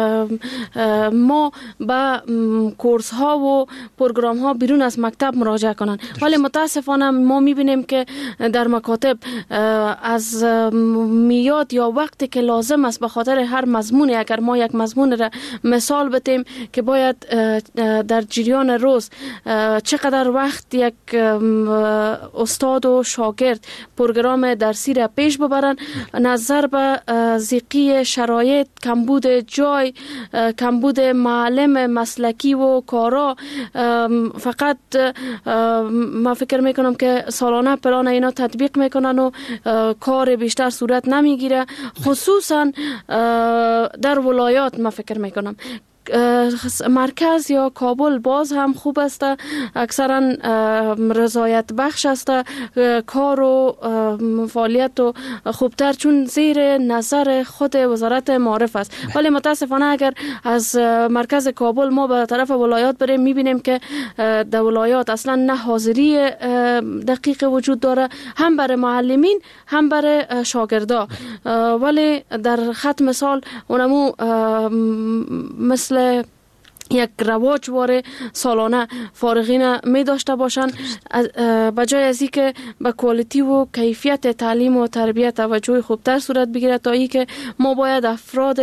ما به کورس ها و پروگرام ها بیرون از مکتب مراجعه کنند. ولی متاسفانه ما میبینیم که در مکاتب از میاد یا وقتی که لازم است به خاطر هر مضمونی، اگر ما یک مضمون را مثال بتیم که باید در جریان روز چقدر وقت یک استاد و شاگرد پروگرام درسی را پیش ببرن، نظر به ضیقی شرایط، کمبود جای، کمبود معلم مسلکی و کارا، فقط ما فکر میکنم که سالانه پلان اینا تطبیق میکنن و کار بیشتر صورت نمیگیره، خصوصا در ولایات. ما فکر میکنم مرکز یا کابل باز هم خوب است، اکثرا رضایت بخش است کار و فعالیت و خوبتر چون زیر نظر خود وزارت معارف است. ولی متاسفانه اگر از مرکز کابل ما به طرف ولایات بریم میبینیم که در ولایات اصلا نه حاضری دقیق وجود داره، هم برای معلمین هم برای شاگردا. ولی در خط مثال اونمو مثل یک رواجوار سالانه فارغین می داشته باشند، بجای از این که به کوالیتی و کیفیت تعلیم و تربیت توجه خوبتر صورت بگیرد تا این که ما باید افراد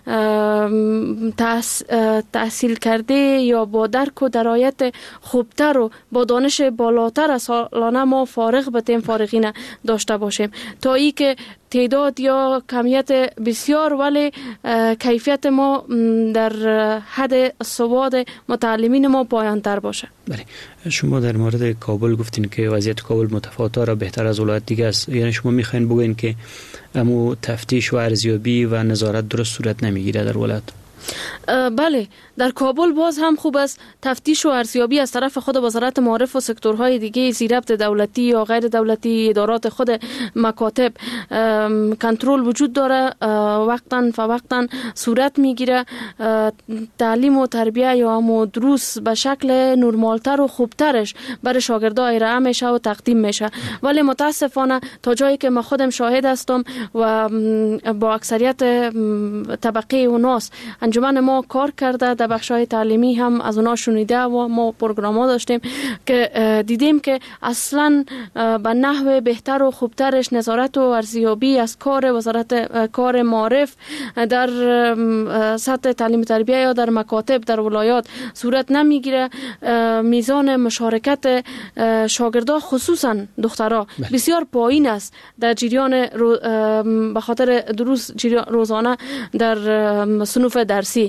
تحصیل کرده یا با درک و درایت خوبتر و با دانش بالاتر سالانه ما فارغ بتیم فارغین داشته باشیم تا این که تعداد یا کمیت بسیار ولی کیفیت ما در حد سواد متعلمین ما پایان‌تر باشه. بله، شما در مورد کابل گفتین که وضعیت کابل متفاوته را بهتر از ولایت دیگه است، یعنی شما میخواین بگین که امو تفتیش و ارزیابی و نظارت درست صورت نمیگیره در ولایت؟ بله، در کابل باز هم خوب است تفتیش و ارزیابی از طرف خود وزارت معارف و سکتورهای دیگه ذی‌ربط دولتی یا غیر دولتی ادارات خود مکاتب کنترل وجود داره، وقتاً فوقتاً صورت میگیره، تعلیم و تربیه یا هم دروس به شکل نرمالتر و خوبترش برای شاگردان ارائه میشه و تقدیم میشه. ولی متاسفانه تا جایی که ما خودم شاهد هستم و با اکثریت طبقه اوناس انجمن ما کار کرده، در بخش‌های تعلیمی هم از اونا شنیده و ما پروگرام‌ها داشتیم که دیدیم که اصلاً به نحو بهتر و خوبترش نظارت و ارزیابی از کار وزارت کار معارف در سطح تعلیم تربیه یا در مکاتب در ولایات صورت نمیگیره. میزان مشارکت شاگردان خصوصا دخترها بسیار پایین است در جریان رو به خاطر دروس روزانه در صنوف درسی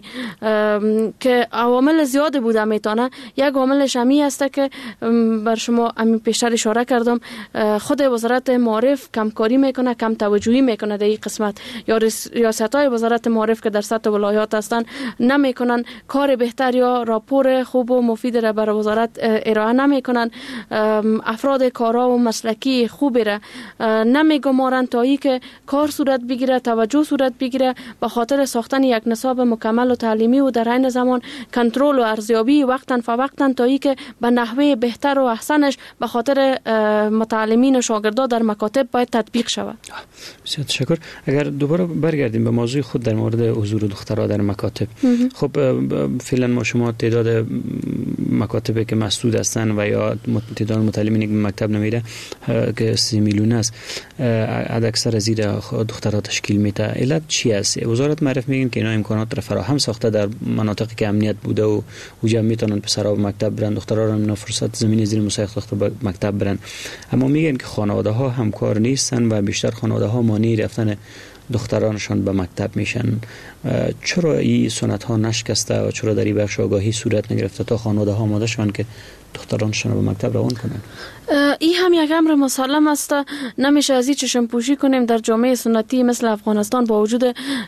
که عوامل زیاد بوده میتونه. یک عاملش همی است که بر شما همین پیشتر اشاره کردم، خود وزارت معارف کمکاری میکنه، کم توجهی میکنه در این قسمت، یا ریاست‌های وزارت معارف که در سطح ولایات هستن نمیکنن کار بهتر یا راپور خوب و مفید را بر وزارت ارائه نمیکنن، افراد کارا و مسلکی خوبی را نمیگمارن تا ای که کار صورت بگیره، توجه صورت بگیره به خاطر ساختن یک نصاب مکمل و تعلیمی و در این زمان کنترل و ارزیابی وقتاً فوقتاً تا ای که به نحوه بهتر و احسنش به خاطر متعلمین و شاگردان در مکاتب باید تطبیق شود. بسیار تشکر. اگر دوباره برگردیم به موضوع خود در مورد حضور دخترها در مکاتب، خب فعلا ما شما تعداد مکاتبی که مسدود هستند و یا تعداد متعلمینی که مکتب نمیره که سی میلیون است، عدد اکثر زیر دخترها تشکیل میده. علت چی است؟ وزارت معرف میگن که اینا امکانات را فراهم ساخته در مناطقی که امنیت بوده و وجا میتونن پسرها به مکتب برن، دخترها را اینا فرصت زمین زیر مسایق ساخته به مکتب برن. اما میگن که خانواده ها همکار نیستن و بیشتر خانواده ها مانع رفتن دخترانشان به مکتب میشن. چرا این سنت ها نشکسته و چرا در این بخش آگاهی صورت نگرفته تا خانواده ها آماده شوند که دخترانشان به مکتب روان کنند؟ این هم یک امر مسلم است. نمیشه از این چشم پوشی کنیم در جامعه سنتی مثل افغانستان با وجود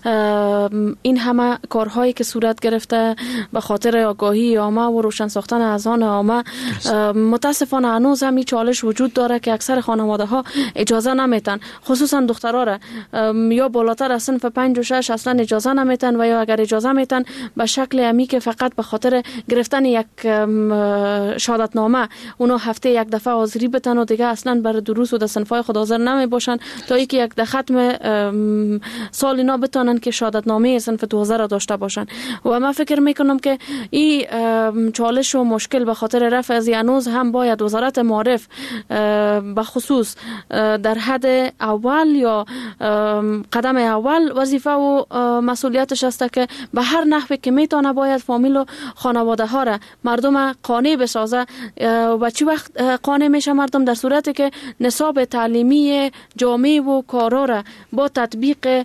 این همه کارهایی که صورت گرفته به خاطر آگاهی عامه و روشن ساختن اذهان عامه، متاسفانه هنوز هم این چالش وجود داره که اکثر خانواده ها اجازه نمیتن، خصوصا دخترها را یا بالاتر از صنف پنج و شش اصلا اجازه نمیتن و یا اگر اجازه میتن به شکل امی که فقط به خاطر گرفتن یک شهادتنامه اونا هفته یک دفعه حاضری بتن و دیگه اصلا برای دروس و در صنفای خود حاضر نمی باشن تا اینکه یک ختم سال اینا بتونن که شهادتنامه صنف دوازده را داشته باشن. و من فکر میکنم که این چالش و مشکل به خاطر رفع از هنوز هم باید وزارت معارف به خصوص در حد اول یا قدم اول وظیفه و مسئولیتش است که به هر نحوی که میتونه باید فامیل و خانواده ها را مردم قانع بسازه. و چی وقت قانع میشه مردم؟ در صورتی که نصاب تعلیمی جامع و کارا را با تطبیق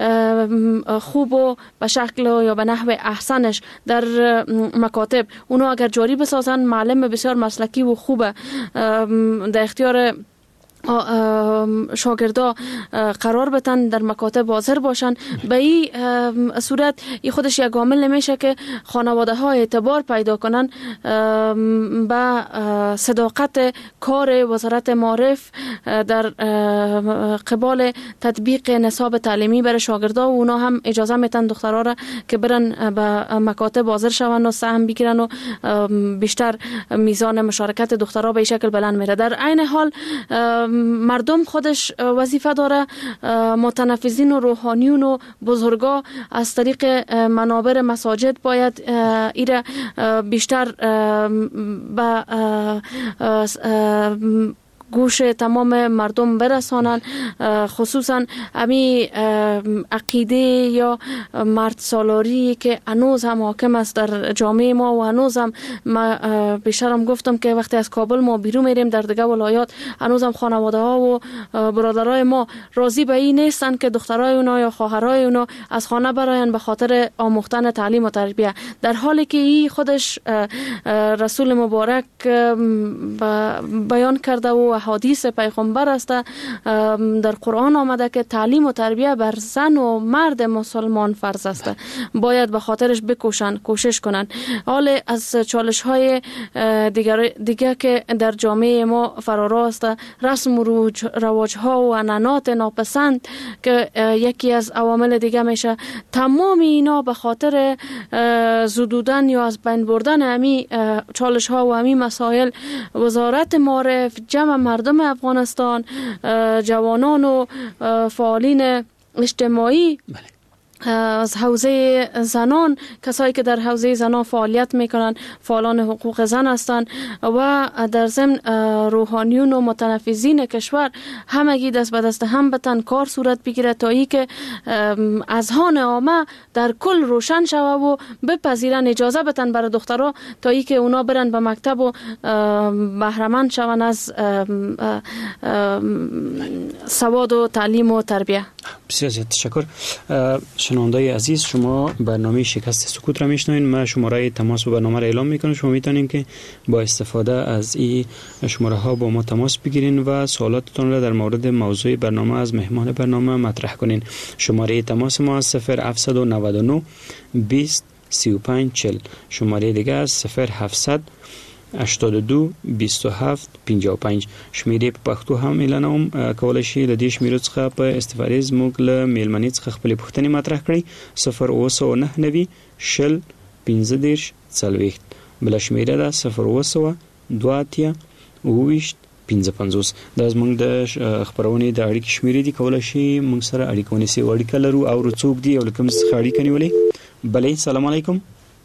خوب و به شکل یا به نحو احسنش در مکاتب اونو اگر جاری بسازن، معلم بسیار مسلکی و خوبه در اختیار شاگردا قرار بتن در مکاتب حاضر باشن، به این صورت این خودش یک عامل نمیشه که خانواده ها اعتبار پیدا کنن به صداقت کار وزارت معارف در قبال تطبیق نصاب تعلیمی برای شاگردا و اونا هم اجازه میتن دخترها را که برن به مکاتب حاضر شون و سهم بگیرن و بیشتر میزان مشارکت دخترها به این شکل بلند میره. در عین حال مردم خودش وظیفه داره، متنفذین و روحانیون و بزرگا از طریق منابر مساجد باید ایره بیشتر به گوش تمام مردم برسانن، خصوصا امی عقیده یا مرد سالاری که هنوز هم حاکم است در جامعه ما و هنوز هم ما بیشترم گفتم که وقتی از کابل ما بیرون میریم در دیگه ولایات هنوز هم خانواده ها و برادرای ما راضی به این نیستن که دخترای اونا یا خواهرای اونا از خانه براین به خاطر آموختن تعلیم و تربیه، در حالی که این خودش رسول مبارک بیان کرده و و حدیث پیغمبر است. در قرآن آمده که تعلیم و تربیه بر زن و مرد مسلمان فرض است. باید به خاطرش بکوشن، کوشش کنن. حال از چالش های دیگر دیگه که در جامعه ما فرارا است، رسم و رواج ها و عنعنات ناپسند که یکی از عوامل دیگه میشه. تمام اینا به خاطر زدودن یا از بین بردن امی چالش ها و امی مسائل، وزارت معارف، جمع مردم افغانستان، جوانان و فعالین اجتماعی از حوزه زنان، کسایی که در حوزه زنان فعالیت میکنن، فعالان حقوق زن هستند و در ضمن روحانیون و متنفذین کشور همگی دست به دست هم بتن کار صورت بگیره تا ای که اذهان عامه در کل روشن شوه و بپذیرن، اجازه بتن برای دخترها تا ای که اونا برن به مکتب و بهره‌مند شون از سواد و تعلیم و تربیه. بسیار زیاد تشکر. شنوندای عزیز، شما برنامه شکست سکوت را میشنوین. ما شماره تماس با برنامه را اعلام میکنم. شما میتونین که با استفاده از این شماره ها با ما تماس بگیرین و سوالاتتون را در مورد موضوع برنامه از مهمان برنامه مطرح کنین. شماره تماس ما صفر هفت نه نه بیست سی و پنج چهل. شماره دیگه از صفر هفت هشتاد و دو بیست و هفت پنجاه و پنج. شمیرې په پښتو هم اعلانوم. کولای شئ د دې شمیرو څخه په استفادې زموږ له میلمنې څخه خپلې پوښتنې مطرح کړئ. صفر اوه سوه نهه نوي شل پنځه دېرش څلوېښت. بله شمیره ده صفر اوه سوه دوه اتیا اوه ویشت پنځه پنځوس. دا زموږ د خپرونې د اړیکې شمیرې دي. کولای شئ موږ سره اړیکه ونیسئ. اړیکه لرو او څوک دي او له کوم څخه اړیکه نیولې؟ بله، سلام علیکم.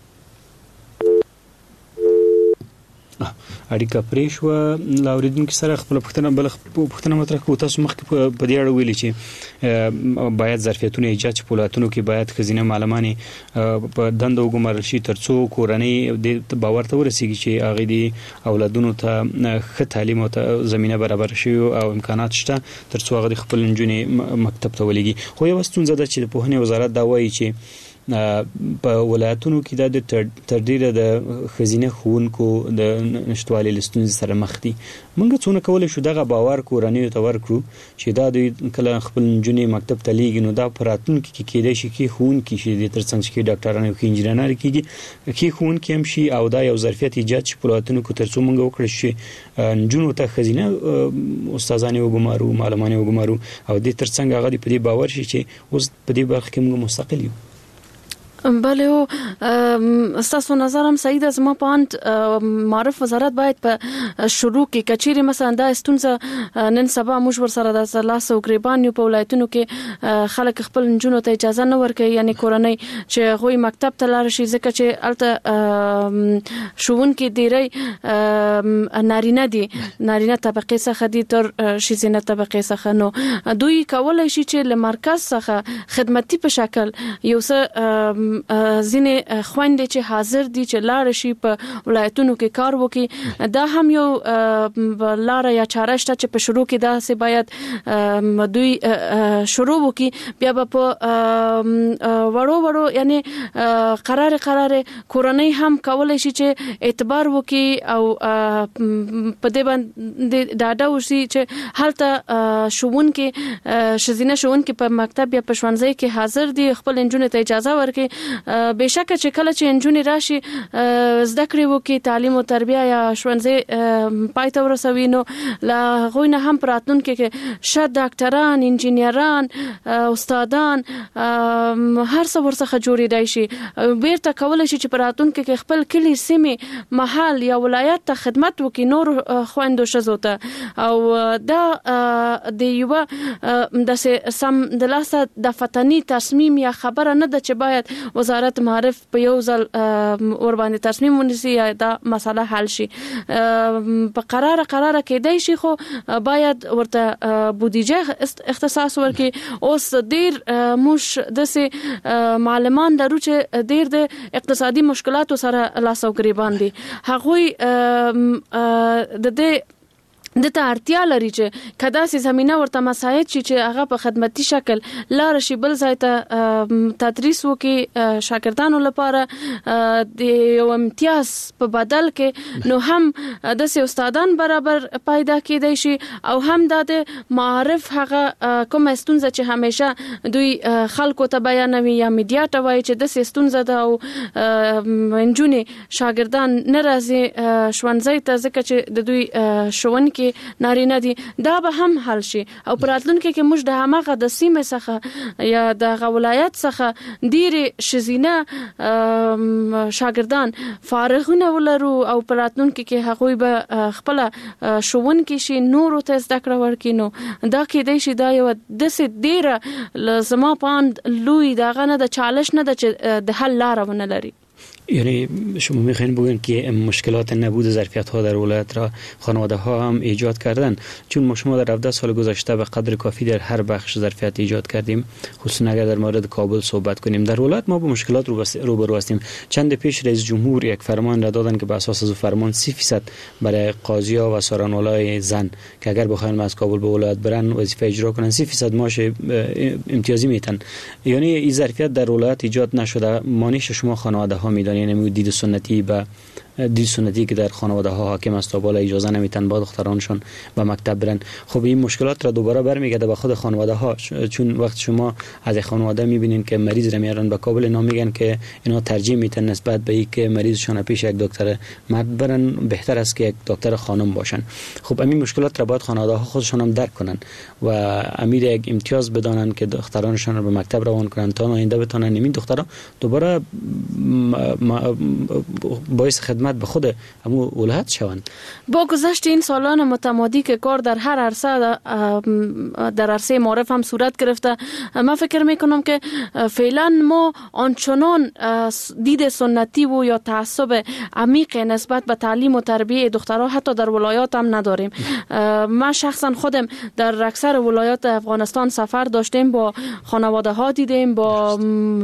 اړیکه پرې شوه. له اورېدونکي سره خپله پوښتنه بله پوښتنه مطرح کړو. تاسو مخکې په دې اړه ویلي چې باید ظرفیتونه ایجاد شي، په ولایتونو کې باید ښځینه معلمانې په دنده وګمارل شي تر څو کورنۍ دې باور ته ورسېږي چې هغې د اولادونو ته ښه تعلیم او زمینه برابر شي او امکانات شته تر څو هغه د خپل نجونې مکتب ته ولېږي. خو یوه ستونزه ده چې د پوهنې وزارت دا وایي چې په ولایتونو کې دا د تر ډیره د ښځینه ښوونکو د نشتوالي له ستونزې سره مخ دي. موږ څونه کولی شو دغه باور کورنیو ته ورکړو چې دا دوی کله خپل نجونې مکتب ته لیږي نو دا په راتلونکي کې کیدای شي کې ښوونکي شي، د تر څنګ چې ډاکټران او انجینران کېږي کې ښوونکي هم شي او دا یو ظرفیت ایجاد شي په ولایتونو کې تر څو موږ وکړو چې نجونو ته ښځینه استادانې وګمارو، معلمانې وګمارو او دې تر څنګ هغه په دې باور شي چې اوس په دې برخه کې موږ مستقل یو. بله، او ستاسو نظر هم صحیح ده. زما په اند معرف وزارت باید په شروع کې کچېرې مثلا دا ستونزه نن سبا موږ ورسره د لاس او ګریبان یو په ولایتونو کې خلک خپل نجونو ته اجازه نه ورکوي، یعنی کورنۍ چې هغوی مکتب ته لاړ شي ځکه چې هلته ښوونکي ډېری نارینه دي، نارینه طبقې څخه دي تر ښځینه طبقې څخه. نو دوی کولی شي چې له مرکز څخه خدمتي په شکل یو څه ځینې خویندې چې حاضر دي چې لاړ شي په ولایتونو کې کار وکړي. دا هم یو لاره یا چاره شته چې په شروع کې داسې باید دوی شروع وکړي. بیا به په وړو وړو یعنی قرار قرار کورنۍ هم کولی شي چې اعتبار وکړي او په دې باندې ډاډه وشي چې هلته ښوونکي ښځینه ښوونکي په مکتب یا په ښوونځي کې حاضر دي، خپل نجونې ته اجازه ورکړي. بېشکه چې کله چې نجونې راشي زده کړې وکړي، تعلیم او تربیه یا ښوونځي پای ته ورسوي، نو له هغوی نه هم په راتلونکي کې ښه ډاکټران، انجینران، استادان هر څه ورڅخه جوړېدای شي. بیرته کولی شي چې په راتلونکي کې خپل کلي، سیمې، محل یا ولایت ته خدمت وکړي نورو خویندو ښځو ته. او دا د یوه داسې سمدلاسه د فتني تصمیم یا خبره نه ده چې باید وزارت معارف په یو ځل ور باندې تصمیم ونیسي یا دا مسله حل شي. په قراره قراره کېدای شي خو باید ورته بودیجه اختصاص ورکړي. اوس ډېر موږ داسې معلمان لرو چې ډېر د اقتصادي مشکلاتو سره لاس او ګریبان دي. هغوی د دې د ته اړتیا لري چې کداسې زمينه ورته مساعد شي چې هغه په خدمتي شکل لار شي بل ځای ته تدریس وکړي شاګردانو لپاره د یو امتیاز په بدل کې، نو هم د سه استادان برابر پیدا کېدای شي او هم د معارف هغه کوم ستونزه چې همیشه دوی خلکو ته بیانوي یا میډیا ته وایي چې د سه ستونزه ده او انجونې شاګردان ناراضي شونځي ته ځکه چې د دوی شون کې نارینه دي، دا به هم حل شي او پراتلونکو کې موږ د هغه د سیمه څخه یا د ولایت څخه ډېری شزینه شاګردان فارغونه ولرو او پراتلونکو کې هغوی به خپل شون کې شي نورو ته زده کړه ورکړي. نو دا کې د شي دا یو د سه ډېر لزما پاند لوی دغه نه د چالش نه د حل لار ونه لري. یعنی شما میخواین بگین که مشکلات نبود ظرفیت ها در ولایت را خانواده ها هم ایجاد کردن، چون ما شما در هفده سال گذشته به قدر کافی در هر بخش ظرفیت ایجاد کردیم، خصوصا اگر در مورد کابل صحبت کنیم. در ولایت ما با مشکلات روبرو هستیم. چند پیش رئیس جمهور یک فرمان را دادن که به اساس از فرمان سی فیصد برای قاضی ها و سارانوالای زن که اگر بخواین از کابل به ولایت برن وظیفه اجرا کنن سی فیصد معاش امتیازی میتن. یعنی این ظرفیت در ولایت ایجاد نشده. مانیش شما خانواده ها میدانید یعنی دید سنتی به دید سنتی که در خانواده ها حاکم است تا بالا اجازه نمیتن با دخترانشون به مکتب برن. خب این مشکلات را دوباره برمیگرده به خود خانواده ها، چون وقت شما از خانواده میبینین که مریض را میارن به کابل، اینا میگن که اینا ترجیح میتن نسبت به اینکه مریضشون پیش یک دکتر مرد برن بهتر است که یک دکتر خانم باشن. خب همین مشکلات را باید خانواده ها خودشون هم درک کنن و امیر یک امتیاز بدانن که دخترانشون رو به مکتب روان کنن تا آینده بتونن این دخترها دوباره باعث خدمت به خود همو ولایت شوند. با گذشت این سالان متمادی که کار در هر عرصه در عرصه معارف هم صورت گرفته، من فکر میکنم که فعلا ما آنچنان دید سنتی و یا تعصب عمیق نسبت به تعلیم و تربیه دخترها حتی در ولایات هم نداریم. من شخصا خودم در اکثر ولایات افغانستان سفر داشتیم، با خانواده ها دیدیم، با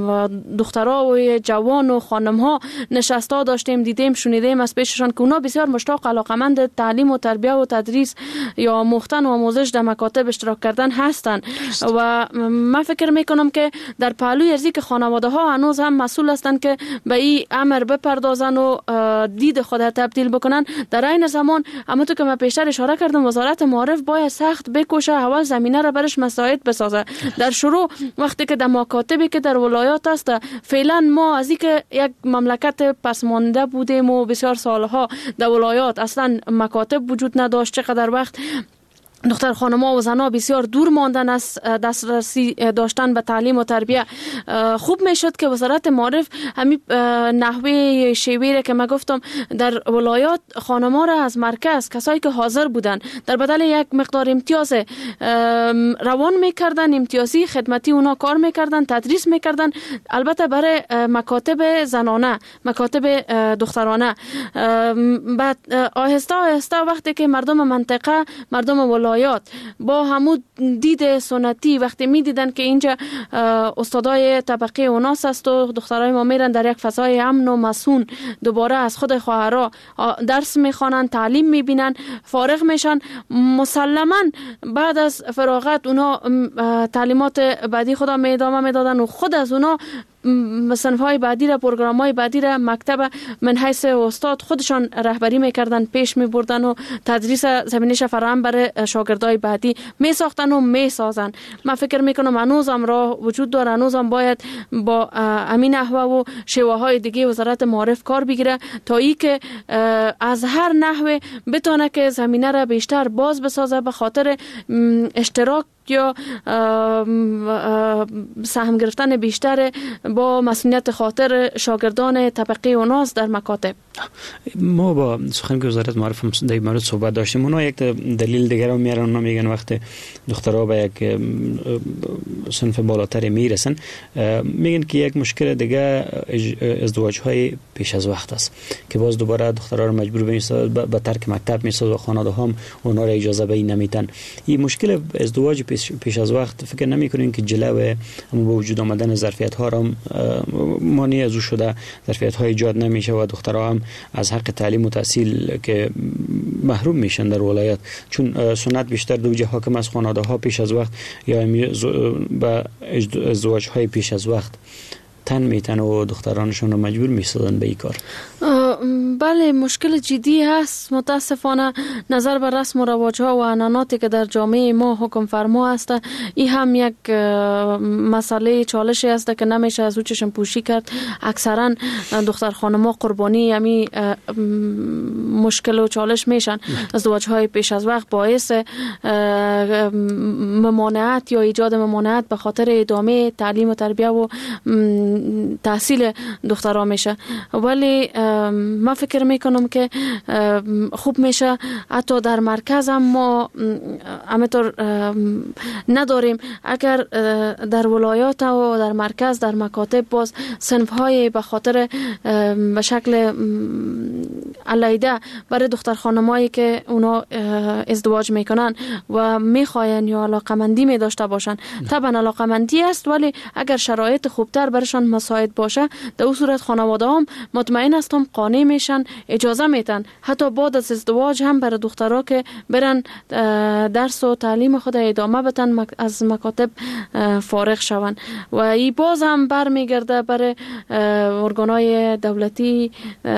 دخترها و جوان و خانم ها نشستا داشتیم، دیدیم شنیدیم از پیششان که اونا بسیار مشتاق علاقمند تعلیم و تربیه و تدریس یا آموختن و آموزش در مکاتب اشتراک کردن هستند و من فکر میکنم که در پهلوی ارزی که خانواده ها هنوز هم مسئول هستند که به این امر بپردازن و دید خود تبدیل بکنن. در این زمان اما تو که من پیشتر اشاره کردم وزارت معارف باید سخت بکوشه اول زمینه را برش مساعد بسازه. در شروع وقتی که در مکاتبی که در ولایات است، فعلا ما از اینکه یک مملکت پسمانده بودیم و بسیار سالها در ولایات اصلا مکاتب وجود نداشت، چقدر وقت دختر خانم‌ها و زنها بسیار دور ماندن از دسترسی داشتن به تعلیم و تربیه. خوب میشد که وزارت معارف همین نحوه شیوه که من گفتم در ولایات خانم‌ها را از مرکز کسایی که حاضر بودن در بدل یک مقدار امتیاز روان میکردن، امتیازی خدمتی اونا کار میکردن، تدریس میکردن، البته برای مکاتب زنانه، مکاتب دخترانه. بعد آهسته آهسته وقتی که مردم منطقه، مردم ولایات با همون دید سنتی وقتی می دیدن که اینجا استادای طبقه اوناس است و دخترای ما میرن در یک فضای امن و مسئول دوباره از خود خواهرها درس میخوانن، تعلیم میبینن، فارغ میشن، مسلما بعد از فراغت اونا تعلیمات بعدی خدا می ادامه میدادن و خود از اونا صنف‌های بعدی را، پروگرام‌های بعدی را مکتب من حیث استاد خودشان رهبری میکردن، پیش میبردن و تدریس زمینش فراهم برای شاگردای بعدی میساختن و میسازن. من فکر میکنم هنوز هم راه وجود داره، هنوز هم باید با امین نحوه و شیوه های دیگه وزارت معارف کار بگیره تا ای که از هر نحوه بتونه که زمینه را بیشتر باز بسازه به خاطر اشتراک یا سهم گرفتن بیشتر با مسئولیت خاطر شاگردان طبقه اوناس در مکاتب. ما با سخن که وزارت معارف هم در مورد صحبت داشتیم، اونا یک دلیل دیگر رو میارن، اونا میگن وقت دخترها به یک صنف بالاتر میرسن، میگن که یک مشکل دیگه ازدواج های پیش از وقت است که باز دوباره دخترها رو مجبور به ترک مکتب میسازه و خانواده هم اونا رو اجازه به این نمیدن. این مشکل ازدواج پیش پیش از وقت فکر نمی کنین که جلو با وجود آمدن ظرفیت ها را مانع از او شده، ظرفیت ها ایجاد نمیشه و دخترها هم از حق تعلیم و تحصیل که محروم میشن در ولایت، چون سنت بیشتر دو وجه حاکم از خانواده ها پیش از وقت یا با ازدواج های پیش از وقت تن میتن و دخترانشون رو مجبور میسازن به این کار. بله مشکل جدی هست. متاسفانه نظر بر رسم و رواج ها و عنعناتی که در جامعه ما حکم فرما است، این هم یک مسئله چالشی است که نمیشه از او چشم پوشی کرد. اکثرا دختر خانم‌ها قربانی همین مشکل و چالش میشن. ازدواج های پیش از وقت باعث ممانعت یا ایجاد ممانعت به خاطر ادامه تعلیم و تربیت و تحصیل دخترها میشه. ولی ما فکر میکنم که خوب میشه حتی در مرکز هم ما همینطور نداریم. اگر در ولایات و در مرکز در مکاتب باز صنف های به خاطر به شکل علیده برای دختر خانمایی که اونا ازدواج میکنن و میخواین یا علاقمندی می داشته باشن، طبعا علاقمندی است ولی اگر شرایط خوبتر برشان مساعد باشه در اون صورت خانواده هم مطمئن هستم قانع میشن، اجازه میتن حتی بعد از ازدواج هم برای دخترها که برن درس و تعلیم خود ادامه بدن از مکاتب فارغ شون. و ای باز هم برمیگرده برای ارگانهای دولتی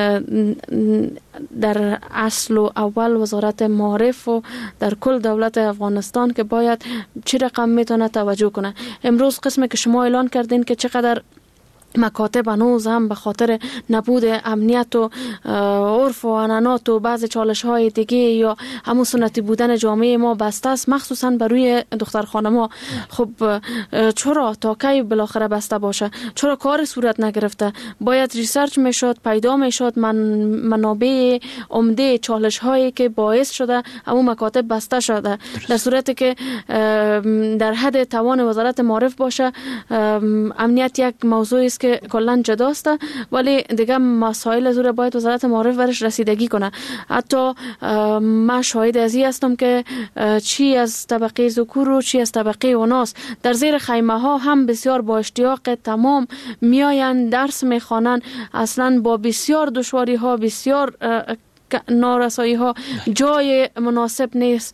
در اصل و اول وزارت معارف و در کل دولت افغانستان که باید چی رقم میتونه توجه کنه. امروز قسمی که شما اعلان کردین که چقدر مکاتب هنوز هم به خاطر نبود امنیت و عرف و عنعنات و بعض چالش های دیگه یا همون سنتی بودن جامعه ما بسته است، مخصوصا بر روی دختر خانم‌ها. خب چرا تا کی بالاخره بسته باشه؟ چرا کار صورت نگرفته؟ باید ریسرچ میشد، پیدا میشد من منابع عمده چالش هایی که باعث شده همون مکاتب بسته شده. در صورتی که در حد توان وزارت معارف باشه، امنیت یک موضوع است که کلا جداست ولی دیگه مسائل زور باید وزارت معارف برش رسیدگی کنه. حتی ما شاهد از این هستم که چی از طبقه ذکور و چی از طبقه اوناس در زیر خیمه ها هم بسیار با اشتیاق تمام میاین درس میخوانن، اصلا با بسیار دشواری ها بسیار نارسایی ها جای مناسب نیست،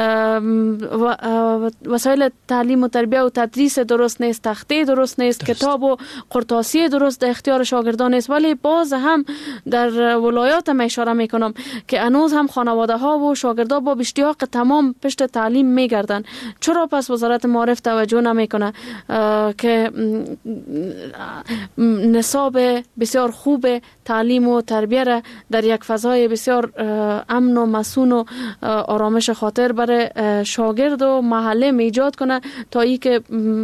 وسایل تعلیم و تربیت و تدریس درست نیست، تخته درست نیست، کتاب و قرطاسی درست در اختیار شاگردان نیست. ولی باز هم در ولایات ما اشاره میکنم که هنوز هم خانواده ها و شاگردا با اشتیاق تمام پشت تعلیم میگردن. چرا پس وزارت معارف توجه نمیکنه که نصاب بسیار خوب تعلیم و تربیت در یک فضای بسیار امن و مسون و آرامش خاطر برای شاگرد و محله ایجاد کنه تا ای که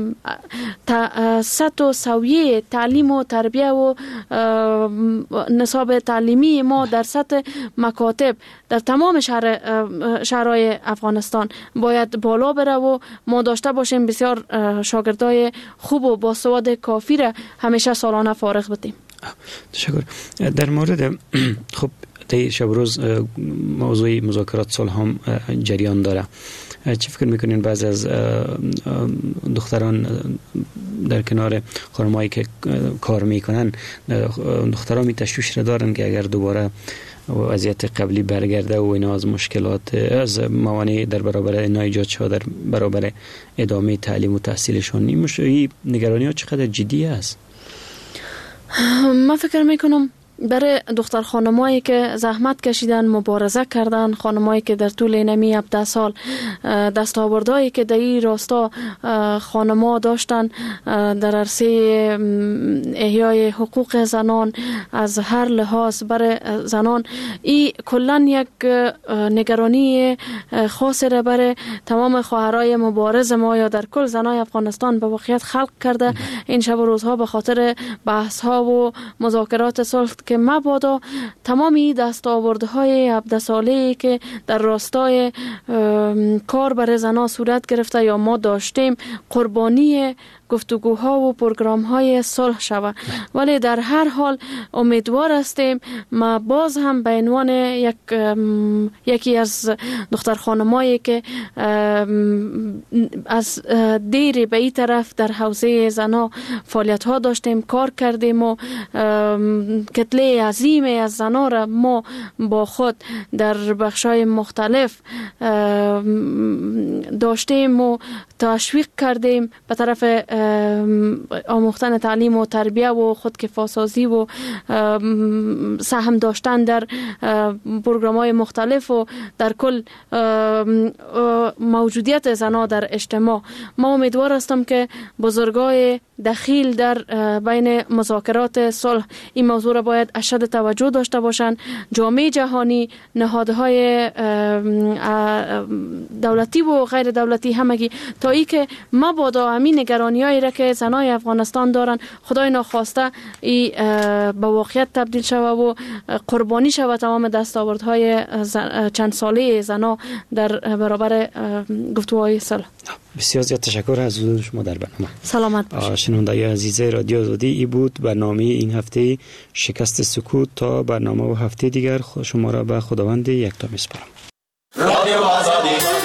سطح و سویه تعلیم و تربیت و نصاب تعلیمی ما در سطح مکاتب در تمام شهر شهرهای افغانستان باید بالا بره و ما داشته باشیم بسیار شاگردای خوب و باسواد کافی را همیشه سالانه فارغ بدیم. تشکر. در مورد خب تی شب روز موضوع مذاکرات صلح هم جریان داره. چی فکر میکنین بعضی از دختران در کنار خانمایی که کار میکنن دختران می تشویش را دارن که اگر دوباره وضعیت قبلی برگرده و اینا از مشکلات از موانع در برابر اینا ایجاد شده در برابر ادامه تعلیم و تحصیلشون، این مشکلی نگرانی ها چقدر جدی است؟ من فکر میکنم برای دختر خانمایی که زحمت کشیدن، مبارزه کردن، خانمایی که در طول نمی هفده سال دستاوردهایی که در این راستا خانما داشتن در عرصه احیای حقوق زنان از هر لحاظ برای زنان، این کلن یک نگرانی خاصی را برای تمام خواهرای مبارز ما یا در کل زنای افغانستان به واقعیت خلق کرده. این شب و روزها به خاطر بحث ها و مذاکرات صلح که مبادا تمامی دستاوردهای هفده ساله‌ای که در راستای کار برای زنان صورت گرفته یا ما داشتیم قربانی گفتگوها و پروگرام های صلح شود. ولی در هر حال امیدوار هستیم. ما باز هم به عنوان یک یکی از دختر خانمایی که از دیر به این طرف در حوزه زنا فعالیت ها داشتیم، کار کردیم و کتله عظیمی از زنا را ما با خود در بخشای مختلف داشتیم و تشویق کردیم به طرف آموختن تعلیم و تربیه و خودکفاسازی و سهم داشتن در پروگرام‌های مختلف و در کل موجودیت زنان در اجتماع. ما امیدوار هستم که بزرگای دخیل در بین مذاکرات صلح این موضوع را باید اشد توجه داشته باشند. جامعه جهانی، نهادهای دولتی و غیر دولتی همگی، تا ای که مبادا همین نگرانی‌هایی را که زنای افغانستان دارن خدای ناخواسته ای به واقعیت تبدیل شود و قربانی شود تمام دستاوردهای چند ساله زنا در برابر گفتگوهای صلح. بسیار زیاد تشکر از حضور شما در برنامه. سلامت باشید. شنوندگان عزیز رادیو آزادی، ای بود برنامه این هفته شکست سکوت. تا برنامه و هفته دیگر شما را به خداوند یکتا میسپارم. رادیو آزادی.